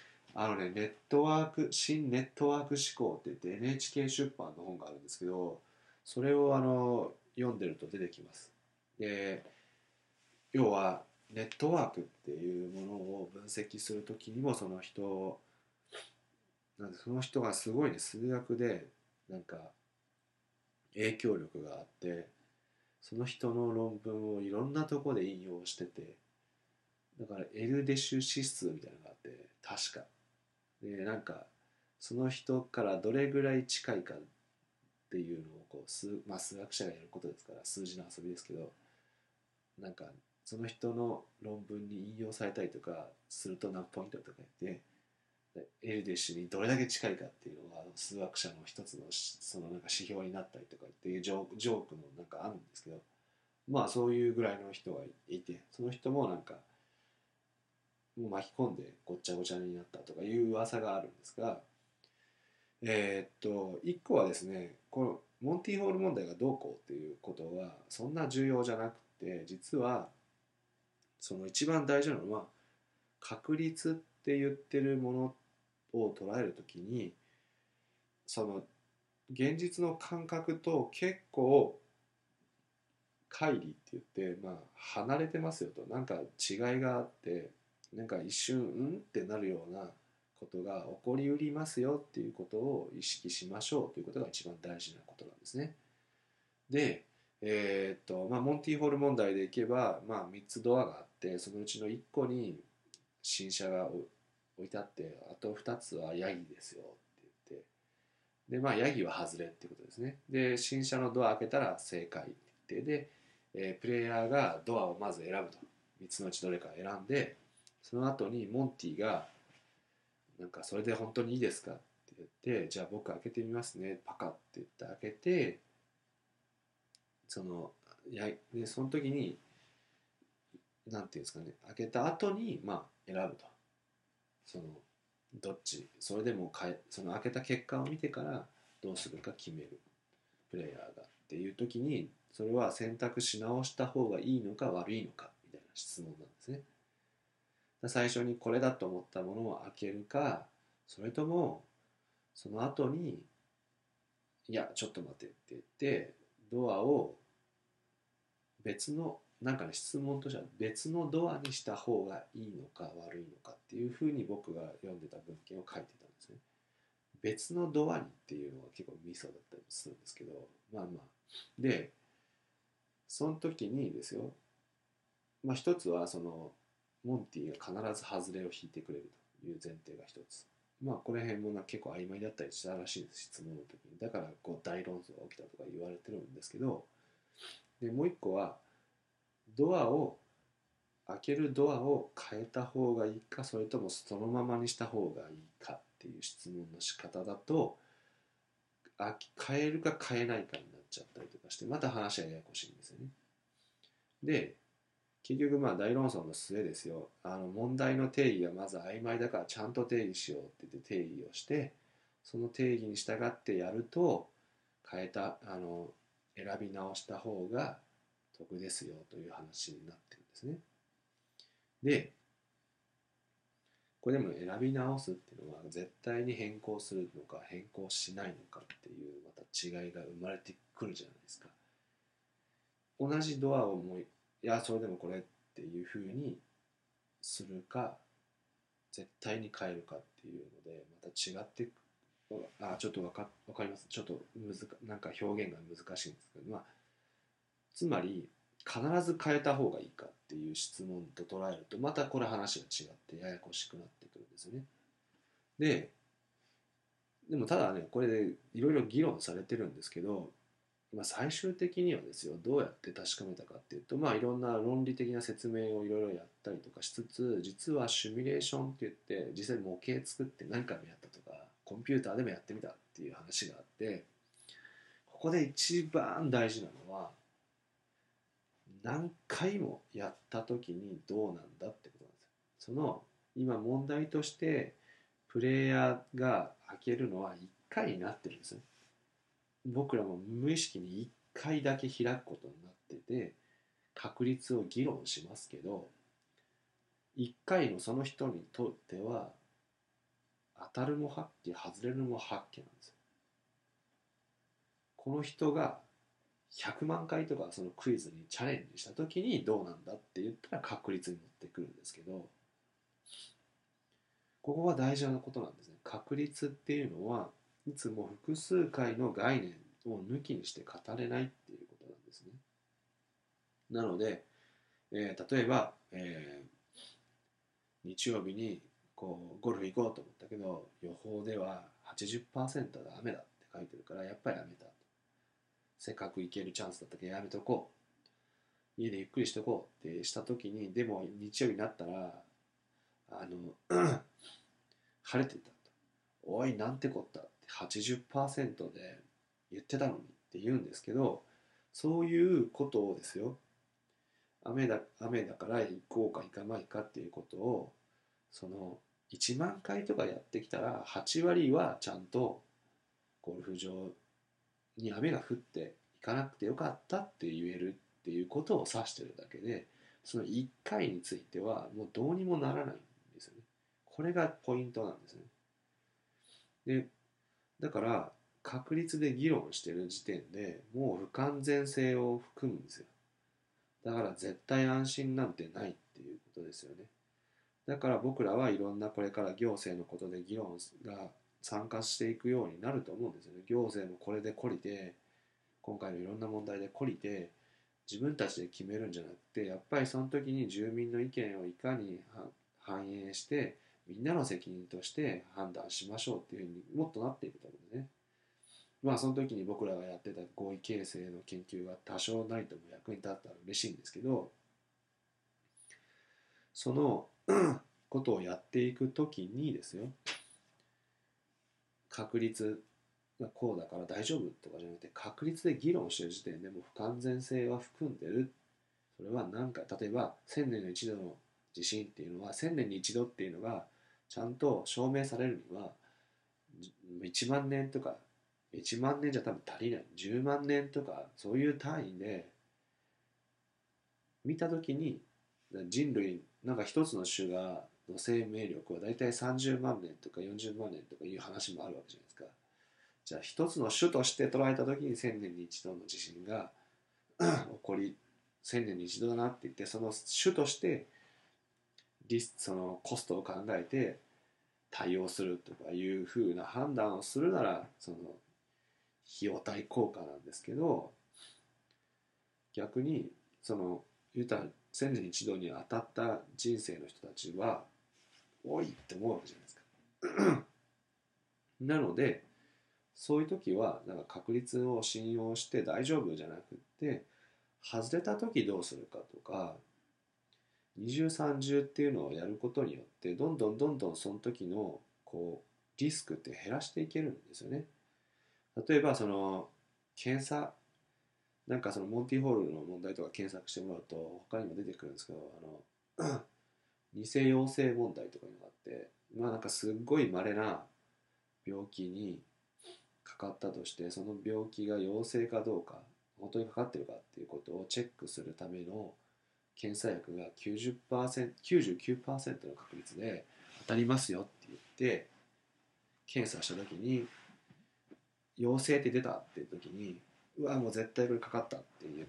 新ネットワーク思考って言って NHK 出版の本があるんですけど、それを読んでると出てきます。で、要はネットワークっていうものを分析するときにもその人がすごいね、数学でなんか影響力があって、その人の論文をいろんなとこで引用してて、だからエルデシュ指数みたいなのがあって、確かで、なんかその人からどれぐらい近いかっていうのをまあ、数学者がやることですから数字の遊びですけど、なんかその人の論文に引用されたりとかすると何ポイントとか言って、エルデシュにどれだけ近いかっていうのが数学者の一つのそのなんか指標になったりとかっていうジョークのなんかあるんですけど、まあそういうぐらいの人がいて、その人もなんかもう巻き込んでごっちゃごちゃになったとかいう噂があるんですが、一個はですね、このモンティホール問題がどうこうっていうことはそんな重要じゃなくて、実はその一番大事なのは確率って言ってるものを捉えるときに、その現実の感覚と結構乖離って言って、まあ、離れてますよと、なんか違いがあって、なんか一瞬ってなるようなことが起こりうりますよっていうことを意識しましょうということが一番大事なことなんですね。で、まあ、モンティーホール問題でいけば、まあ、3つドアがあって、そのうちの1個に新車が置いてあって、あと2つはヤギですよって言って、で、まあ、ヤギは外れっていうことですね。で、新車のドア開けたら正解って言って、で、プレイヤーがドアをまず選ぶと。3つのうちどれか選んで、その後にモンティが、なんか、それで本当にいいですかって言って、じゃあ僕開けてみますね。パカって言って開けて、その、で、その時に、なんていうんですかね、開けた後に、まあ、選ぶと。その、どっち、それでもその開けた結果を見てからどうするか決める。プレイヤーがっていう時に、それは選択し直した方がいいのか悪いのかみたいな質問なんですね。最初にこれだと思ったものを開けるか、それともその後にいやちょっと待ってって言ってドアを別のなんかね、質問としては別のドアにした方がいいのか悪いのかっていうふうに僕が読んでた文献を書いてたんですね。別のドアにっていうのは結構ミソだったりするんですけど、まあまあで、その時にですよ、まあ、一つはそのモンティが必ず外れを引いてくれるという前提が一つ。まあこの辺も結構曖昧だったりしたらしいです、質問の時に。だからこう大論争が起きたとか言われてるんですけど、でもう一個はドアを開けるドアを変えた方がいいか、それともそのままにした方がいいかっていう質問の仕方だと、変えるか変えないかになっちゃったりとかして、また話がややこしいんですよね。で、結局まあ大論争の末ですよ、問題の定義がまず曖昧だからちゃんと定義しようって言って定義をして、その定義に従ってやると変えた選び直した方が得ですよという話になってるんですね。で、これでも選び直すっていうのは絶対に変更するのか変更しないのかっていうまた違いが生まれてくるじゃないですか。同じドアをもういやそれでもこれっていうふうにするか絶対に変えるかっていうのでまた違ってちょっとわかります。ちょっとなんか表現が難しいんですけど、まあ、つまり必ず変えた方がいいかっていう質問と捉えるとまたこれ話が違ってややこしくなってくるんですよね。で、でもただね、これでいろいろ議論されてるんですけど、まあ、最終的にはですよ、どうやって確かめたかっていうと、まあ、いろんな論理的な説明をいろいろやったりとかしつつ、実はシミュレーションって言って実際に模型作って何回もやったとかコンピューターでもやってみたっていう話があって、ここで一番大事なのは何回もやった時にどうなんだってことなんですよ。その今問題としてプレイヤーが開けるのは1回になってるんですよ。僕らも無意識に1回だけ開くことになってて確率を議論しますけど、1回のその人にとっては当たるも八卦外れるも八卦なんですよ。この人が 100万回とかそのクイズにチャレンジした時にどうなんだって言ったら確率に持ってくるんですけど、ここが大事なことなんですね。確率っていうのはいつも複数回の概念を抜きにして語れないっていうことなんですね。なので、例えば、日曜日にゴルフ行こうと思ったけど予報では80%が雨だって書いてるからやっぱり雨だと。せっかく行けるチャンスだったけどやめとこう、家でゆっくりしとこうってした時に、でも日曜日になったらあの晴れてたと。おいなんてこったって80%で言ってたのにって言うんですけど、そういうことをですよ、雨だから行こうか行かないかっていうことをその1万回とかやってきたら8割はちゃんとゴルフ場に雨が降って行かなくてよかったって言えるっていうことを指してるだけで、その1回についてはもうどうにもならないんですよね。これがポイントなんですね。で、だから確率で議論してる時点でもう不完全性を含むんですよ。だから絶対安心なんてないっていうことですよね。だから僕らはいろんなこれから行政のことで議論が参加していくようになると思うんですよね。行政もこれで懲りて、今回のいろんな問題で懲りて、自分たちで決めるんじゃなくて、やっぱりその時に住民の意見をいかに反映して、みんなの責任として判断しましょうっていうふうにもっとなっていくと思うんですね。まあその時に僕らがやってた合意形成の研究が多少なりとも役に立ったら嬉しいんですけど、そのことをやっていくときにですよ、確率がこうだから大丈夫とかじゃなくて、確率で議論してる時点でもう不完全性は含んでる。それは何か、例えば1000年の一度の地震っていうのは、1000年に一度っていうのがちゃんと証明されるには、1万年とか、1万年じゃ多分足りない。10万年とか、そういう単位で見たときに、人類なんか一つの種がの生命力はだいたい30万年とか40万年とかいう話もあるわけじゃないですか。じゃあ一つの種として捉えた時に1000年に一度の地震が起こり、1000年に一度だなって言って、その種としてそのコストを考えて対応するとかいうふうな判断をするなら、その費用対効果なんですけど、逆にその言うたら1000年に一度に当たった人生の人たちは多いって思うわけじゃないですか。なのでそういう時はなんか確率を信用して大丈夫じゃなくって、外れた時どうするかとか、二重三重っていうのをやることによってどんどんどんどんその時のリスクって減らしていけるんですよね。例えばその検査、なんかそのモンティホールの問題とか検索してもらうと他にも出てくるんですけど、偽陽性問題とかいうのがあって、まあなんかすっごい稀な病気にかかったとして、その病気が陽性かどうか、本当にかかってるかっていうことをチェックするための検査薬が90%、99%の確率で当たりますよって言って検査した時に陽性って出たっていう時に、うわもう絶対これかかったって言って、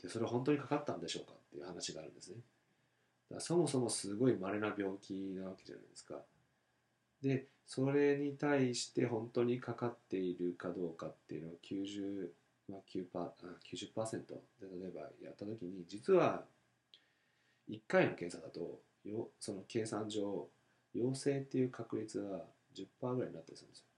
それ本当にかかったんでしょうかっていう話があるんですね。だからそもそもすごい稀な病気なわけじゃないですか。でそれに対して本当にかかっているかどうかっていうのを90%で例えばやった時に、実は1回の検査だとその計算上陽性っていう確率が10%ぐらいになったりするんですよ。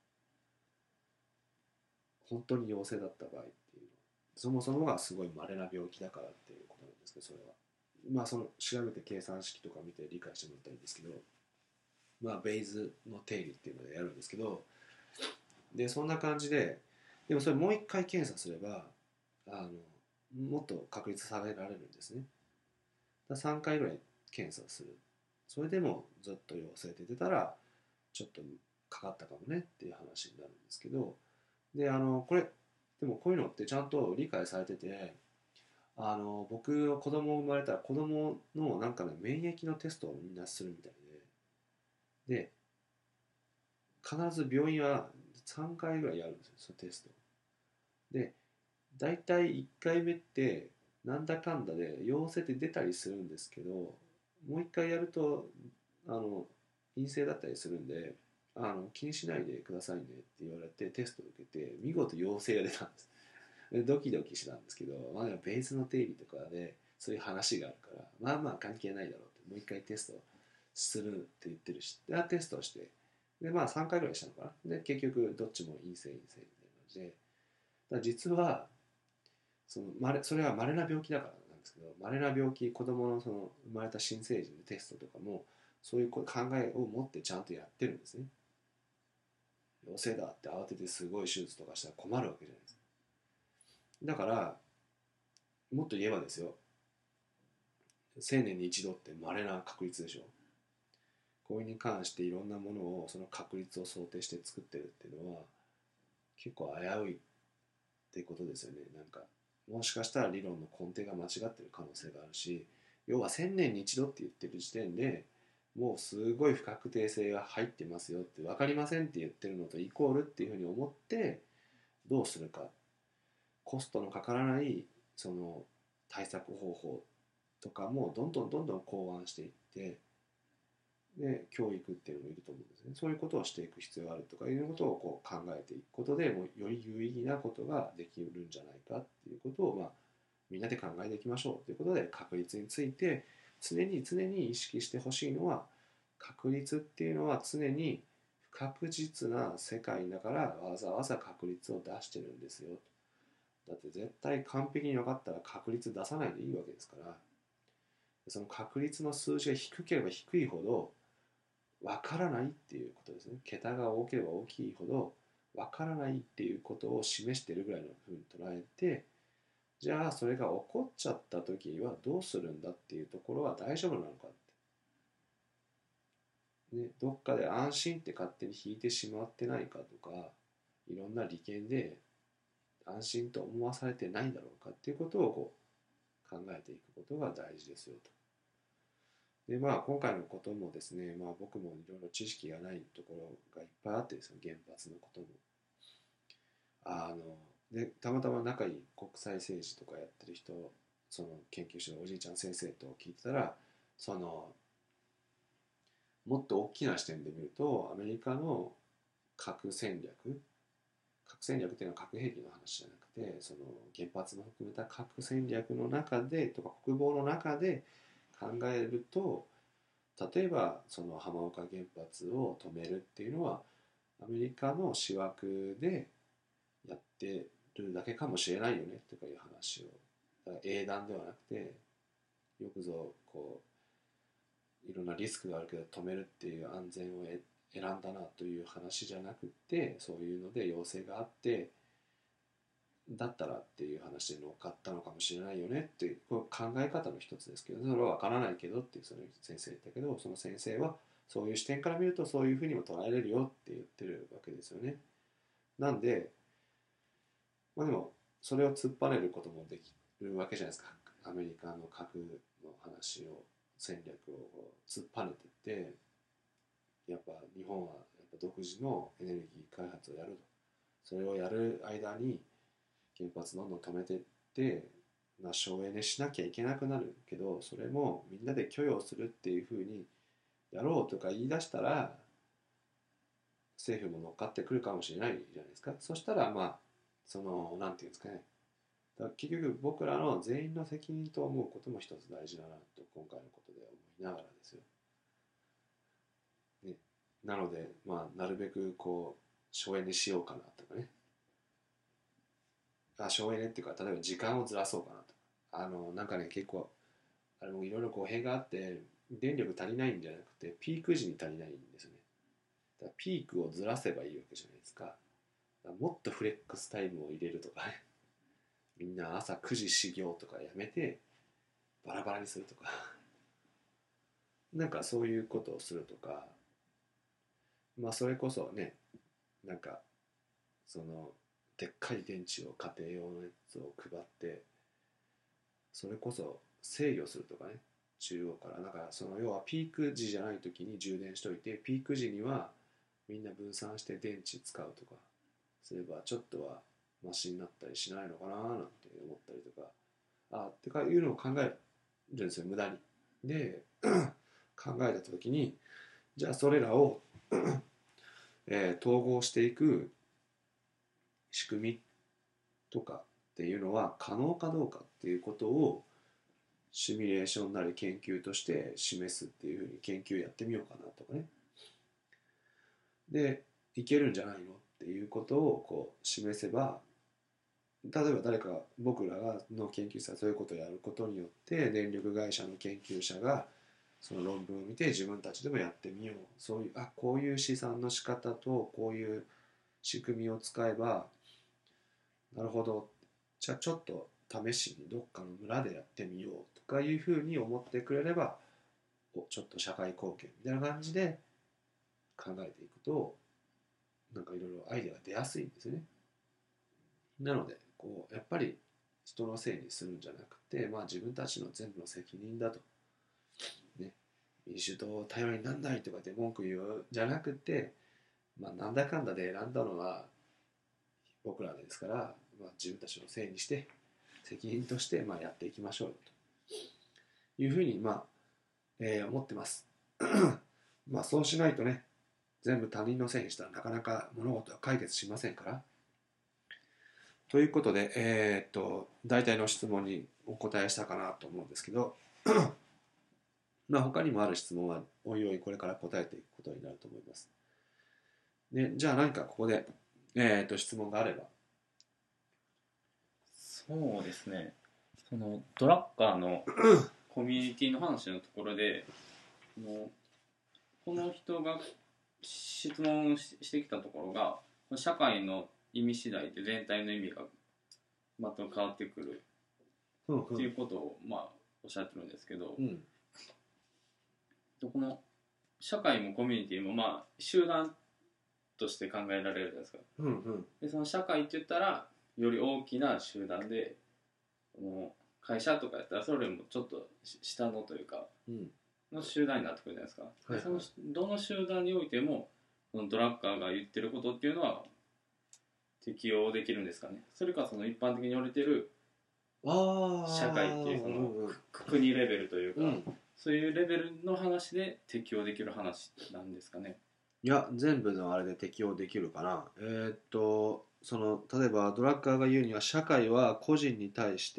本当に陽性だった場合っていうのは、そもそもがすごい稀な病気だからっていうことなんですけど、それはまあその調べて計算式とか見て理解してもらったらいいんですけど、まあベイズの定理っていうのでやるんですけど、でそんな感じで、でもそれもう一回検査すればもっと確率下げられるんですね。だ3回ぐらい検査する。それでもずっと陽性って出たらちょっとかかったかもねっていう話になるんですけど、でこれでもこういうのってちゃんと理解されてて、僕は子供生まれたら子供のなんかね免疫のテストをみんなするみたいで、必ず病院は3回ぐらいやるんですよ、そのテストで。 だいたい1回目ってなんだかんだで陽性って出たりするんですけど、もう1回やるとあの陰性だったりするんで、気にしないでくださいねって言われてテストを受けて見事陽性が出たんです。でドキドキしたんですけど、まあ、ベースの定理とかでそういう話があるからまあまあ関係ないだろうってもう1回テストするって言ってるし、でテストをしてでまあ3回ぐらいしたのかな、で結局どっちも陰性陰性みたいな感じで、だから実はそれは稀な病気だからなんですけど、稀な病気、子供の生まれた新生児のテストとかもそういう考えを持ってちゃんとやってるんですね。陽性だって慌ててすごい手術とかしたら困るわけじゃないですか。だからもっと言えばですよ、1000年に一度って稀な確率でしょ。これに関していろんなものをその確率を想定して作ってるっていうのは結構危ういってことですよね。なんかもしかしたら理論の根底が間違ってる可能性があるし、要は1000年に一度って言ってる時点でもうすごい不確定性が入ってますよって、分かりませんって言ってるのとイコールっていうふうに思ってどうするか、コストのかからないその対策方法とかもどんどんどんどん考案していって、で教育っていうのもいると思うんですね。そういうことをしていく必要があるとかいうことをこう考えていくことでもうより有意義なことができるんじゃないかっていうことを、まあ、みんなで考えていきましょうということで、確率について常に常に意識してほしいのは、確率っていうのは常に不確実な世界だからわざわざ確率を出してるんですよ。だって絶対完璧に分かったら確率出さないでいいわけですから、その確率の数字が低ければ低いほど分からないっていうことですね。桁が大きれば大きいほど分からないっていうことを示しているぐらいのふうに捉えて、じゃあそれが起こっちゃった時はどうするんだっていうところは大丈夫なのかって、ね、どっかで安心って勝手に引いてしまってないかとか、いろんな利権で安心と思わされてないだろうかっていうことをこう考えていくことが大事ですよと。でまあ今回のこともですね、まあ、僕もいろいろ知識がないところがいっぱいあってですね、原発のこともでたまたま仲いい国際政治とかやってる人、その研究所のおじいちゃん先生と聞いてたら、そのもっと大きな視点で見るとアメリカの核戦略核戦略っていうのは核兵器の話じゃなくて、その原発も含めた核戦略の中でとか国防の中で考えると、例えばその浜岡原発を止めるっていうのはアメリカの思惑でやってるだけかもしれないよねとかいう話を、だから英断ではなくて、よくぞこういろんなリスクがあるけど止めるっていう安全を選んだなという話じゃなくて、そういうので要請があってだったらっていう話で乗っかったのかもしれないよねっていう、こう考え方の一つですけど、それは分からないけどっていうその先生言ったけど、その先生はそういう視点から見るとそういうふうにも捉えれるよって言ってるわけですよね。なんで、まあでもそれを突っぱねることもできるわけじゃないですか。アメリカの核の話を戦略を突っぱねていって、やっぱ日本はやっぱ独自のエネルギー開発をやると、それをやる間に原発どんどん止めていって、まあ、省エネしなきゃいけなくなるけど、それもみんなで許容するっていうふうにやろうとか言い出したら政府も乗っかってくるかもしれないじゃないですか。そしたらまあそのなんていうんですかね、だから結局僕らの全員の責任と思うことも一つ大事だなと今回のことで思いながらですよ、ね、なのでまあなるべくこう省エネしようかなとかね、省エネっていうか例えば時間をずらそうかなとか、なんかね結構あれもいろいろ語弊があって、電力足りないんじゃなくてピーク時に足りないんですよね。だからピークをずらせばいいわけじゃないですか。だからもっとフレックスタイムを入れるとかね、みんな朝9時始業とかやめてバラバラにするとかなんかそういうことをするとか、まあそれこそね、なんかそのでっかい電池を家庭用のやつを配って、それこそ制御するとかね、中央からなんかその要はピーク時じゃない時に充電しといて、ピーク時にはみんな分散して電池使うとかすればちょっとはマシになったりしないのかななんて思ったりとか、ってかいうのを考えるんですよ、無駄に。で考えた時に、じゃあそれらを統合していく仕組みとかっていうのは可能かどうかっていうことをシミュレーションなり研究として示すっていうふうに研究やってみようかなとかね。で、いけるんじゃないのっていうことをこう示せば、例えば誰か僕らがの研究者がそういうことをやることによって電力会社の研究者がその論文を見て自分たちでもやってみよう、そういうこういう試算の仕方とこういう仕組みを使えば、なるほど、じゃあちょっと試しにどっかの村でやってみようとかいうふうに思ってくれれば、ちょっと社会貢献みたいな感じで考えていくと、なんかいろいろアイデアが出やすいんですよね。なのでやっぱり人のせいにするんじゃなくて、自分たちの全部の責任だと、ね、民主党を頼りになんないとかって文句言うじゃなくて、なんだかんだで選んだのは僕らですから、自分たちのせいにして責任としてやっていきましょうよというふうに思ってます。そうしないとね、全部他人のせいにしたらなかなか物事は解決しませんから。ということで、大体の質問にお答えしたかなと思うんですけど、他にもある質問はおいおいこれから答えていくことになると思います。じゃあ何かここで、質問があれば。 そうですね。そのドラッカーのコミュニティの話のところで、この人が質問してきたところが、社会の意味次第で全体の意味がまた変わってくるっていうことをおっしゃってるんですけど、この社会もコミュニティも集団として考えられるじゃないですか。でその社会って言ったらより大きな集団で、会社とかやったらそれよりもちょっと下のというか、の集団になってくるじゃないですか。でそのどの集団においてもこのドラッカーが言ってることっていうのは適用できるんですかね。それかその一般的に言われてる社会っていうその国レベルというか、そういうレベルの話で適用できる話なんですかね。 いや、全部のあれで適用できるかな。例えばドラッカーが言うには、社会は個人に対して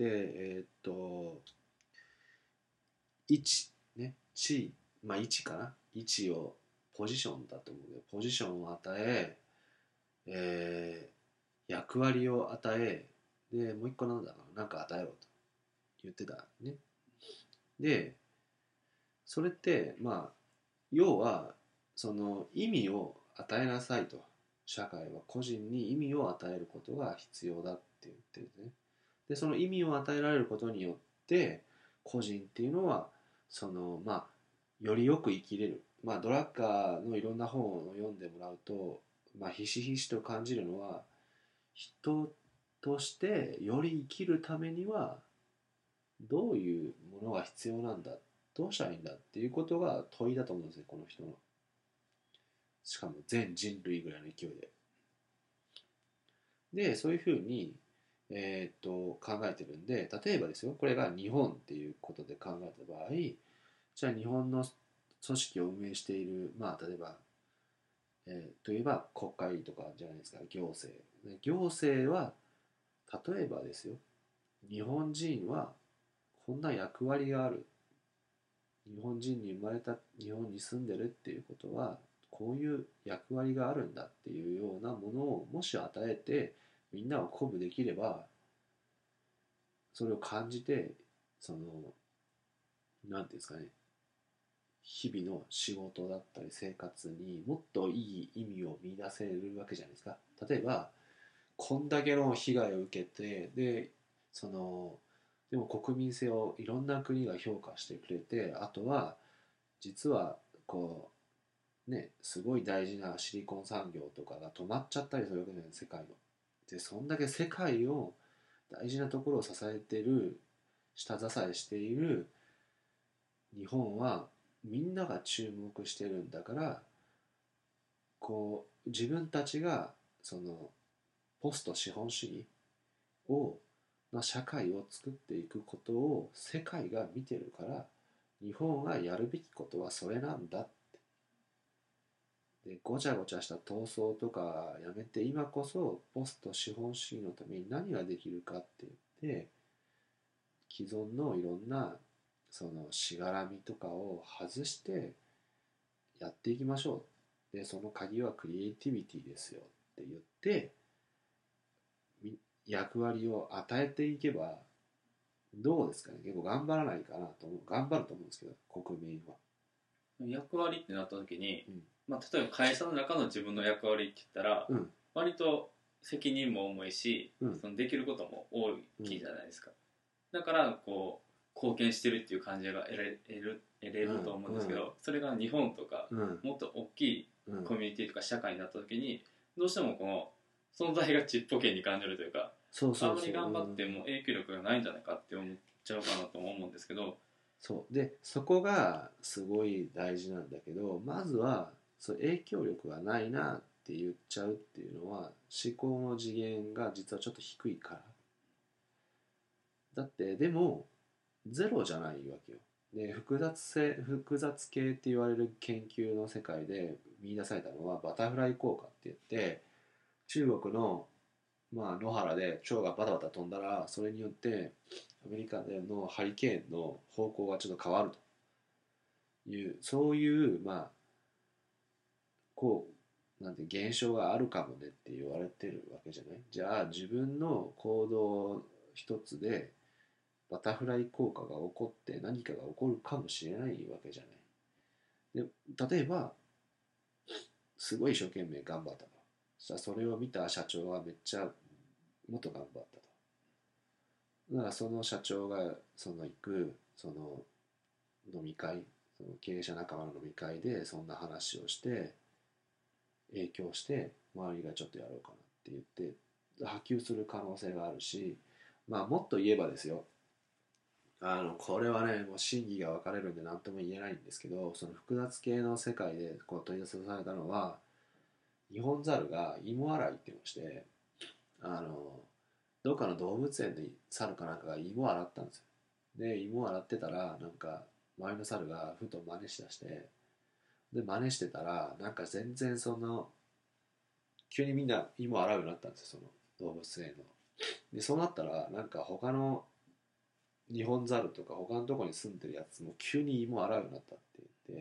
位置ね、地位、位置かな、位置を、ポジションだと思うけど、ポジションを与え、役割を与え、でもう一個なんだろう、なんか与えろと言ってたね。でそれって要はその意味を与えなさいと。社会は個人に意味を与えることが必要だって言ってるんですね。でその意味を与えられることによって個人っていうのはそのよりよく生きれる。ドラッカーのいろんな本を読んでもらうと、ひしひしと感じるのは、人としてより生きるためにはどういうものが必要なんだ、どうしたらいいんだっていうことが問いだと思うんですね、この人の。しかも全人類ぐらいの勢いで。でそういうふうに、考えてるんで、例えばですよ、これが日本っていうことで考えた場合、じゃあ日本の組織を運営している、例えば、といえば国会とかじゃないですか、行政。行政は、例えばですよ、日本人はこんな役割がある。日本人に生まれた、日本に住んでるっていうことは、こういう役割があるんだっていうようなものをもし与えて、みんなを鼓舞できれば、それを感じて、その、なんていうんですかね、日々の仕事だったり生活にもっといい意味を見出せるわけじゃないですか。例えば、こんだけの被害を受けて、でも国民性をいろんな国が評価してくれて、あとは実はすごい大事なシリコン産業とかが止まっちゃったりするわけじゃない、世界の。でそんだけ世界を大事なところを支えてる、下支えしている日本はみんなが注目してるんだから、自分たちがそのポスト資本主義を社会を作っていくことを世界が見てるから、日本がやるべきことはそれなんだって。で、ごちゃごちゃした闘争とかやめて、今こそポスト資本主義のために何ができるかって言って、既存のいろんなそのしがらみとかを外してやっていきましょう。で、その鍵はクリエイティビティですよって言って、役割を与えていけば、どうですかね。結構頑張らないかなと思う。頑張ると思うんですけど、国民は。 役割ってなった時に、 うん、 まあ、例えば会社の中の自分の役割って言ったら、 うん、 割と責任も重いし、 うん、 そのできることも多いじゃないですか、だからこう貢献してるっていう感じが得れると思うんですけど、それが日本とか、もっと大きいコミュニティとか社会になった時に、どうしてもこの存在がちっぽけに感じるというか、あんまり頑張っても影響力がないんじゃないかって思っちゃうかなと思うんですけど。 そうで、そこがすごい大事なんだけど、まずはそう影響力がないなって言っちゃうっていうのは、思考の次元が実はちょっと低いからだって。でもゼロじゃないわけよ。で、複雑系って言われる研究の世界で見出されたのはバタフライ効果って言って、中国の野原で蝶がバタバタ飛んだら、それによってアメリカでのハリケーンの方向がちょっと変わるという、そういうこなんて現象があるかもねって言われてるわけじゃない。じゃあ自分の行動一つでバタフライ効果が起こって何かが起こるかもしれないわけじゃない。で、例えばすごい一生懸命頑張ったと。それを見た社長はめっちゃもっと頑張ったと。だからその社長が行く飲み会、その経営者仲間の飲み会でそんな話をして影響して、周りがちょっとやろうかなって言って波及する可能性があるし、もっと言えばですよ、これはね、もう真偽が分かれるんで何とも言えないんですけど、その複雑系の世界で取り出されたのは、ニホンザルが芋洗いっていうのをして、あのどっかの動物園で猿かなんかが芋を洗ったんですよ。で、芋を洗ってたら、なんか周りの猿がふと真似しだして、で真似してたら、なんか全然急にみんな芋を洗うようになったんですよ、その動物園の。でそうなったら、なんか他のニホンザルとか他のとこに住んでるやつも急に芋を洗うようになったって言って、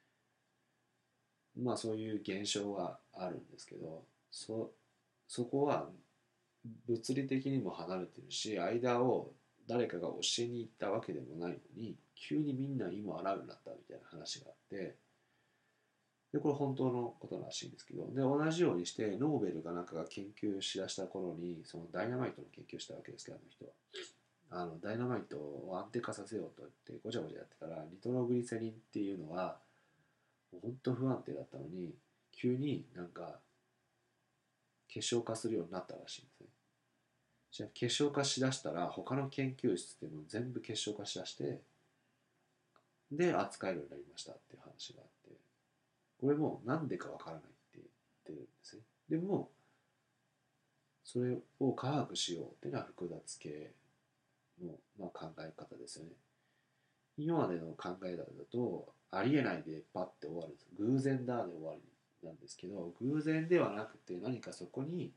そういう現象があるんですけど、そこは物理的にも離れてるし、間を誰かが教えに行ったわけでもないのに、急にみんな芋を洗うようになったみたいな話があって、でこれ本当のことらしいんですけど、で同じようにしてノーベルがなんかが研究しだした頃に、そのダイナマイトの研究をしたわけですけど、あの人はダイナマイトを安定化させようと言ってごちゃごちゃやってたら、ニトログリセリンっていうのは本当不安定だったのに、急になんか結晶化するようになったらしいんですね。じゃあ結晶化しだしたら、他の研究室でも全部結晶化しだして、で扱えるようになりましたっていう話があって、これもなんでかわからないって言ってるんですね。でもそれを科学しようっていうのは複雑系の、考え方ですよね。今までの考え方だとありえないでパッて終わるんです。偶然だで終わりなんですけど、偶然ではなくて何かそこに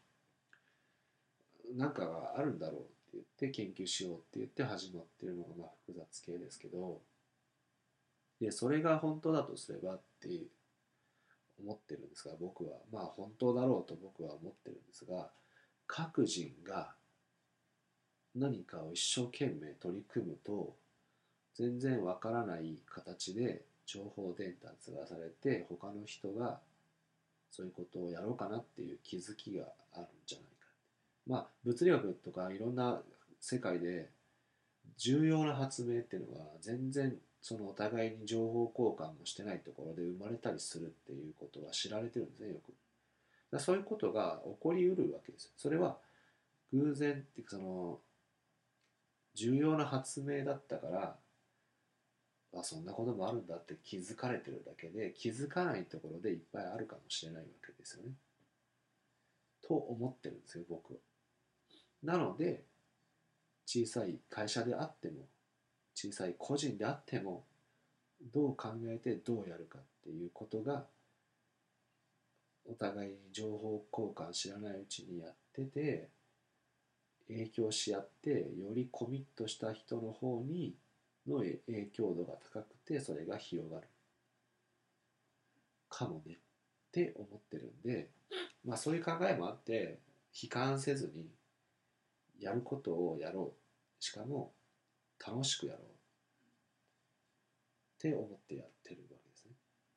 何かがあるんだろうって言って研究しようって言って始まってるのが複雑系ですけど、でそれが本当だとすればって思ってるんですが、僕は本当だろうと僕は思ってるんですが、各人が何かを一生懸命取り組むと、全然わからない形で情報伝達がされて、他の人がそういうことをやろうかなっていう気づきがあるんじゃないか。物理学とかいろんな世界で重要な発明っていうのが全然そのお互いに情報交換もしてないところで生まれたりするっていうことは知られてるんですね、よく。そういうことが起こりうるわけです。それは偶然っていうか、重要な発明だったから、そんなこともあるんだって気づかれてるだけで、気づかないところでいっぱいあるかもしれないわけですよね。と思ってるんですよ、僕は。 なので小さい会社であっても小さい個人であってもどう考えてどうやるかっていうことがお互いに情報交換知らないうちにやってて影響し合ってよりコミットした人の方にの影響度が高くてそれが広がるかもねって思ってるんで、まあそういう考えもあって悲観せずにやることをやろうしかも楽しくやろうって思ってやってるわけですね。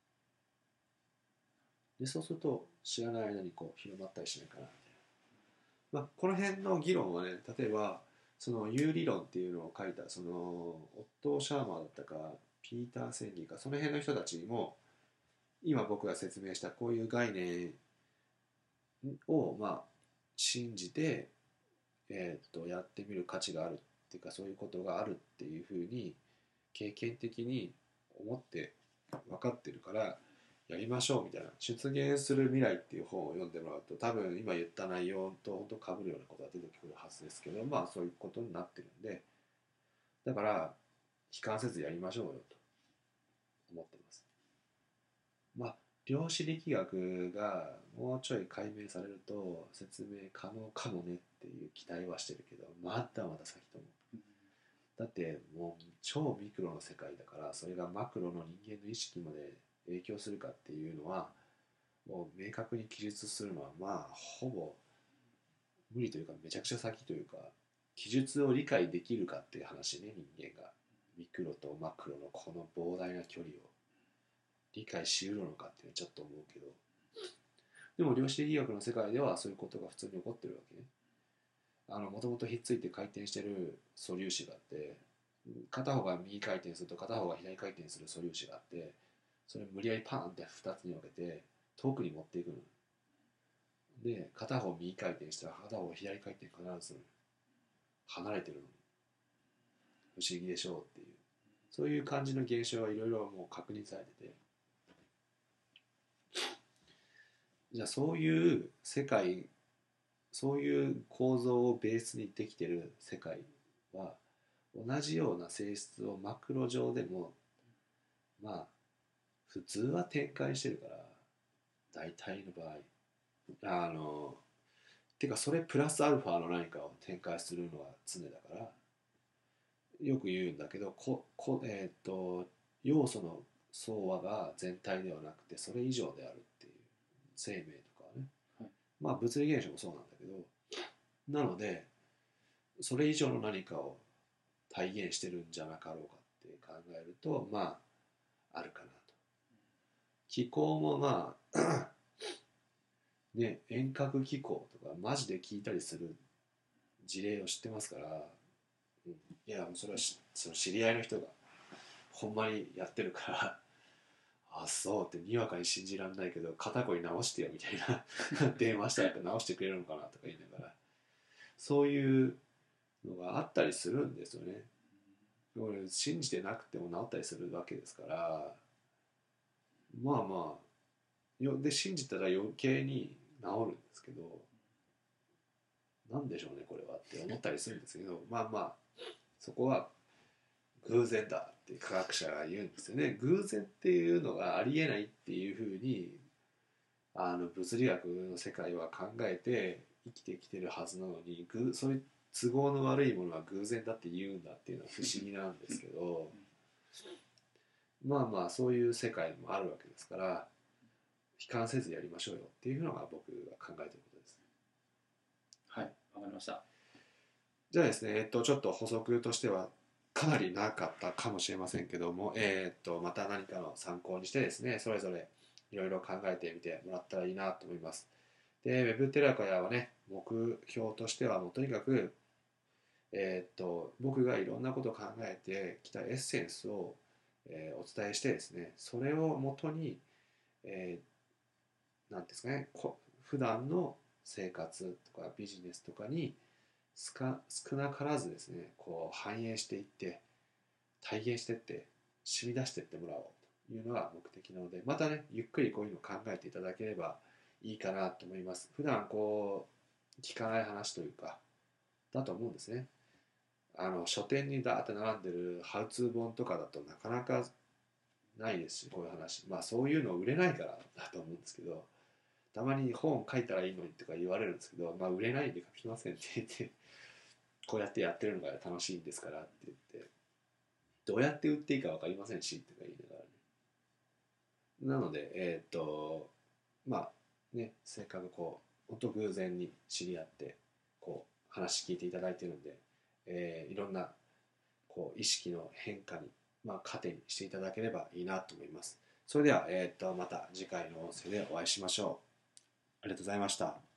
でそうすると知らない間にこう広まったりしないかなみたいな、まあ、この辺の議論はね例えばその有理論っていうのを書いたそのオットー・シャーマーだったかピーター・センギかその辺の人たちにも今僕が説明したこういう概念をまあ信じて、やってみる価値があるっていうかそういうことがあるっていうふうに経験的に思って分かってるからやりましょうみたいな出現する未来っていう本を読んでもらうと多分今言った内容と本当かぶるようなことが出てくるはずですけどまあそういうことになってるんでだから悲観せずやりましょうよと思ってます。まあ量子力学がもうちょい解明されると説明可能かもねっていう期待はしてるけどまだまだ先と思う。だってもう超ミクロの世界だからそれがマクロの人間の意識まで影響するかっていうのはもう明確に記述するのはまあほぼ無理というかめちゃくちゃ先というか記述を理解できるかっていう話ね人間がミクロとマクロのこの膨大な距離を理解しうるのかっていうのはちょっと思うけどでも量子力学の世界ではそういうことが普通に起こってるわけね。もともとひっついて回転してる素粒子があって片方が右回転すると片方が左回転する素粒子があってそれ無理やりパーンって2つに分けて遠くに持っていくので片方右回転したら片方左回転必ずする離れてるのに不思議でしょうっていうそういう感じの現象はいろいろもう確認されててじゃあそういう世界そういう構造をベースにできてる世界は同じような性質をマクロ上でもまあ普通は展開してるから大体の場合てかそれプラスアルファの何かを展開するのは常だからよく言うんだけど要素の総和が全体ではなくてそれ以上であるっていう生命とかはね、はい、まあ物理現象もそうなんだけどなのでそれ以上の何かを体現してるんじゃなかろうかって考えるとまああるかなと気候もまあね遠隔気候とかマジで聞いたりする事例を知ってますから、うん、いやもうそれはその知り合いの人がほんまにやってるからあそうってにわかに信じられないけど肩こり直してよみたいな電話したら直してくれるのかなとか言いながらそういうのがあったりするんですよね。俺信じてなくても治ったりするわけですからまあまあで信じたら余計に治るんですけどなんでしょうねこれはって思ったりするんですけどまあまあそこは偶然だって科学者が言うんですよね。偶然っていうのがありえないっていうふうに物理学の世界は考えて生きてきてるはずなのにそういう都合の悪いものは偶然だって言うんだっていうのは不思議なんですけどまあまあそういう世界もあるわけですから悲観せずやりましょうよっていうのが僕が考えていることです。 はい、わかりました。 じゃあですね、ちょっと補足としてはかなり長かったかもしれませんけども、また何かの参考にしてですね、それぞれいろいろ考えてみてもらったらいいなと思います。で、ウェブテラカヤはね、目標としてはもうとにかく、僕がいろんなことを考えてきたエッセンスを、お伝えしてですね、それをもとに、なんですかね、普段の生活とかビジネスとかに少なからずですねこう反映していって体現していって染み出していってもらおうというのが目的なのでまたねゆっくりこういうのを考えていただければいいかなと思います。普段こう聞かない話というかだと思うんですね。書店にダーって並んでるハウツー本とかだとなかなかないですし、こういう話、まあそういうの売れないからだと思うんですけど、たまに本書いたらいいのにとか言われるんですけど、まあ売れないんで書きませんって言って、こうやってやってるのが楽しいんですからって言って、どうやって売っていいか分かりませんしとか言いながらね。なので、まあね、せっかくこう、本当偶然に知り合って、こう、話聞いていただいてるんで、いろんなこう意識の変化に、まあ、糧にしていただければいいなと思います。それでは、また次回の音声でお会いしましょう。ありがとうございました。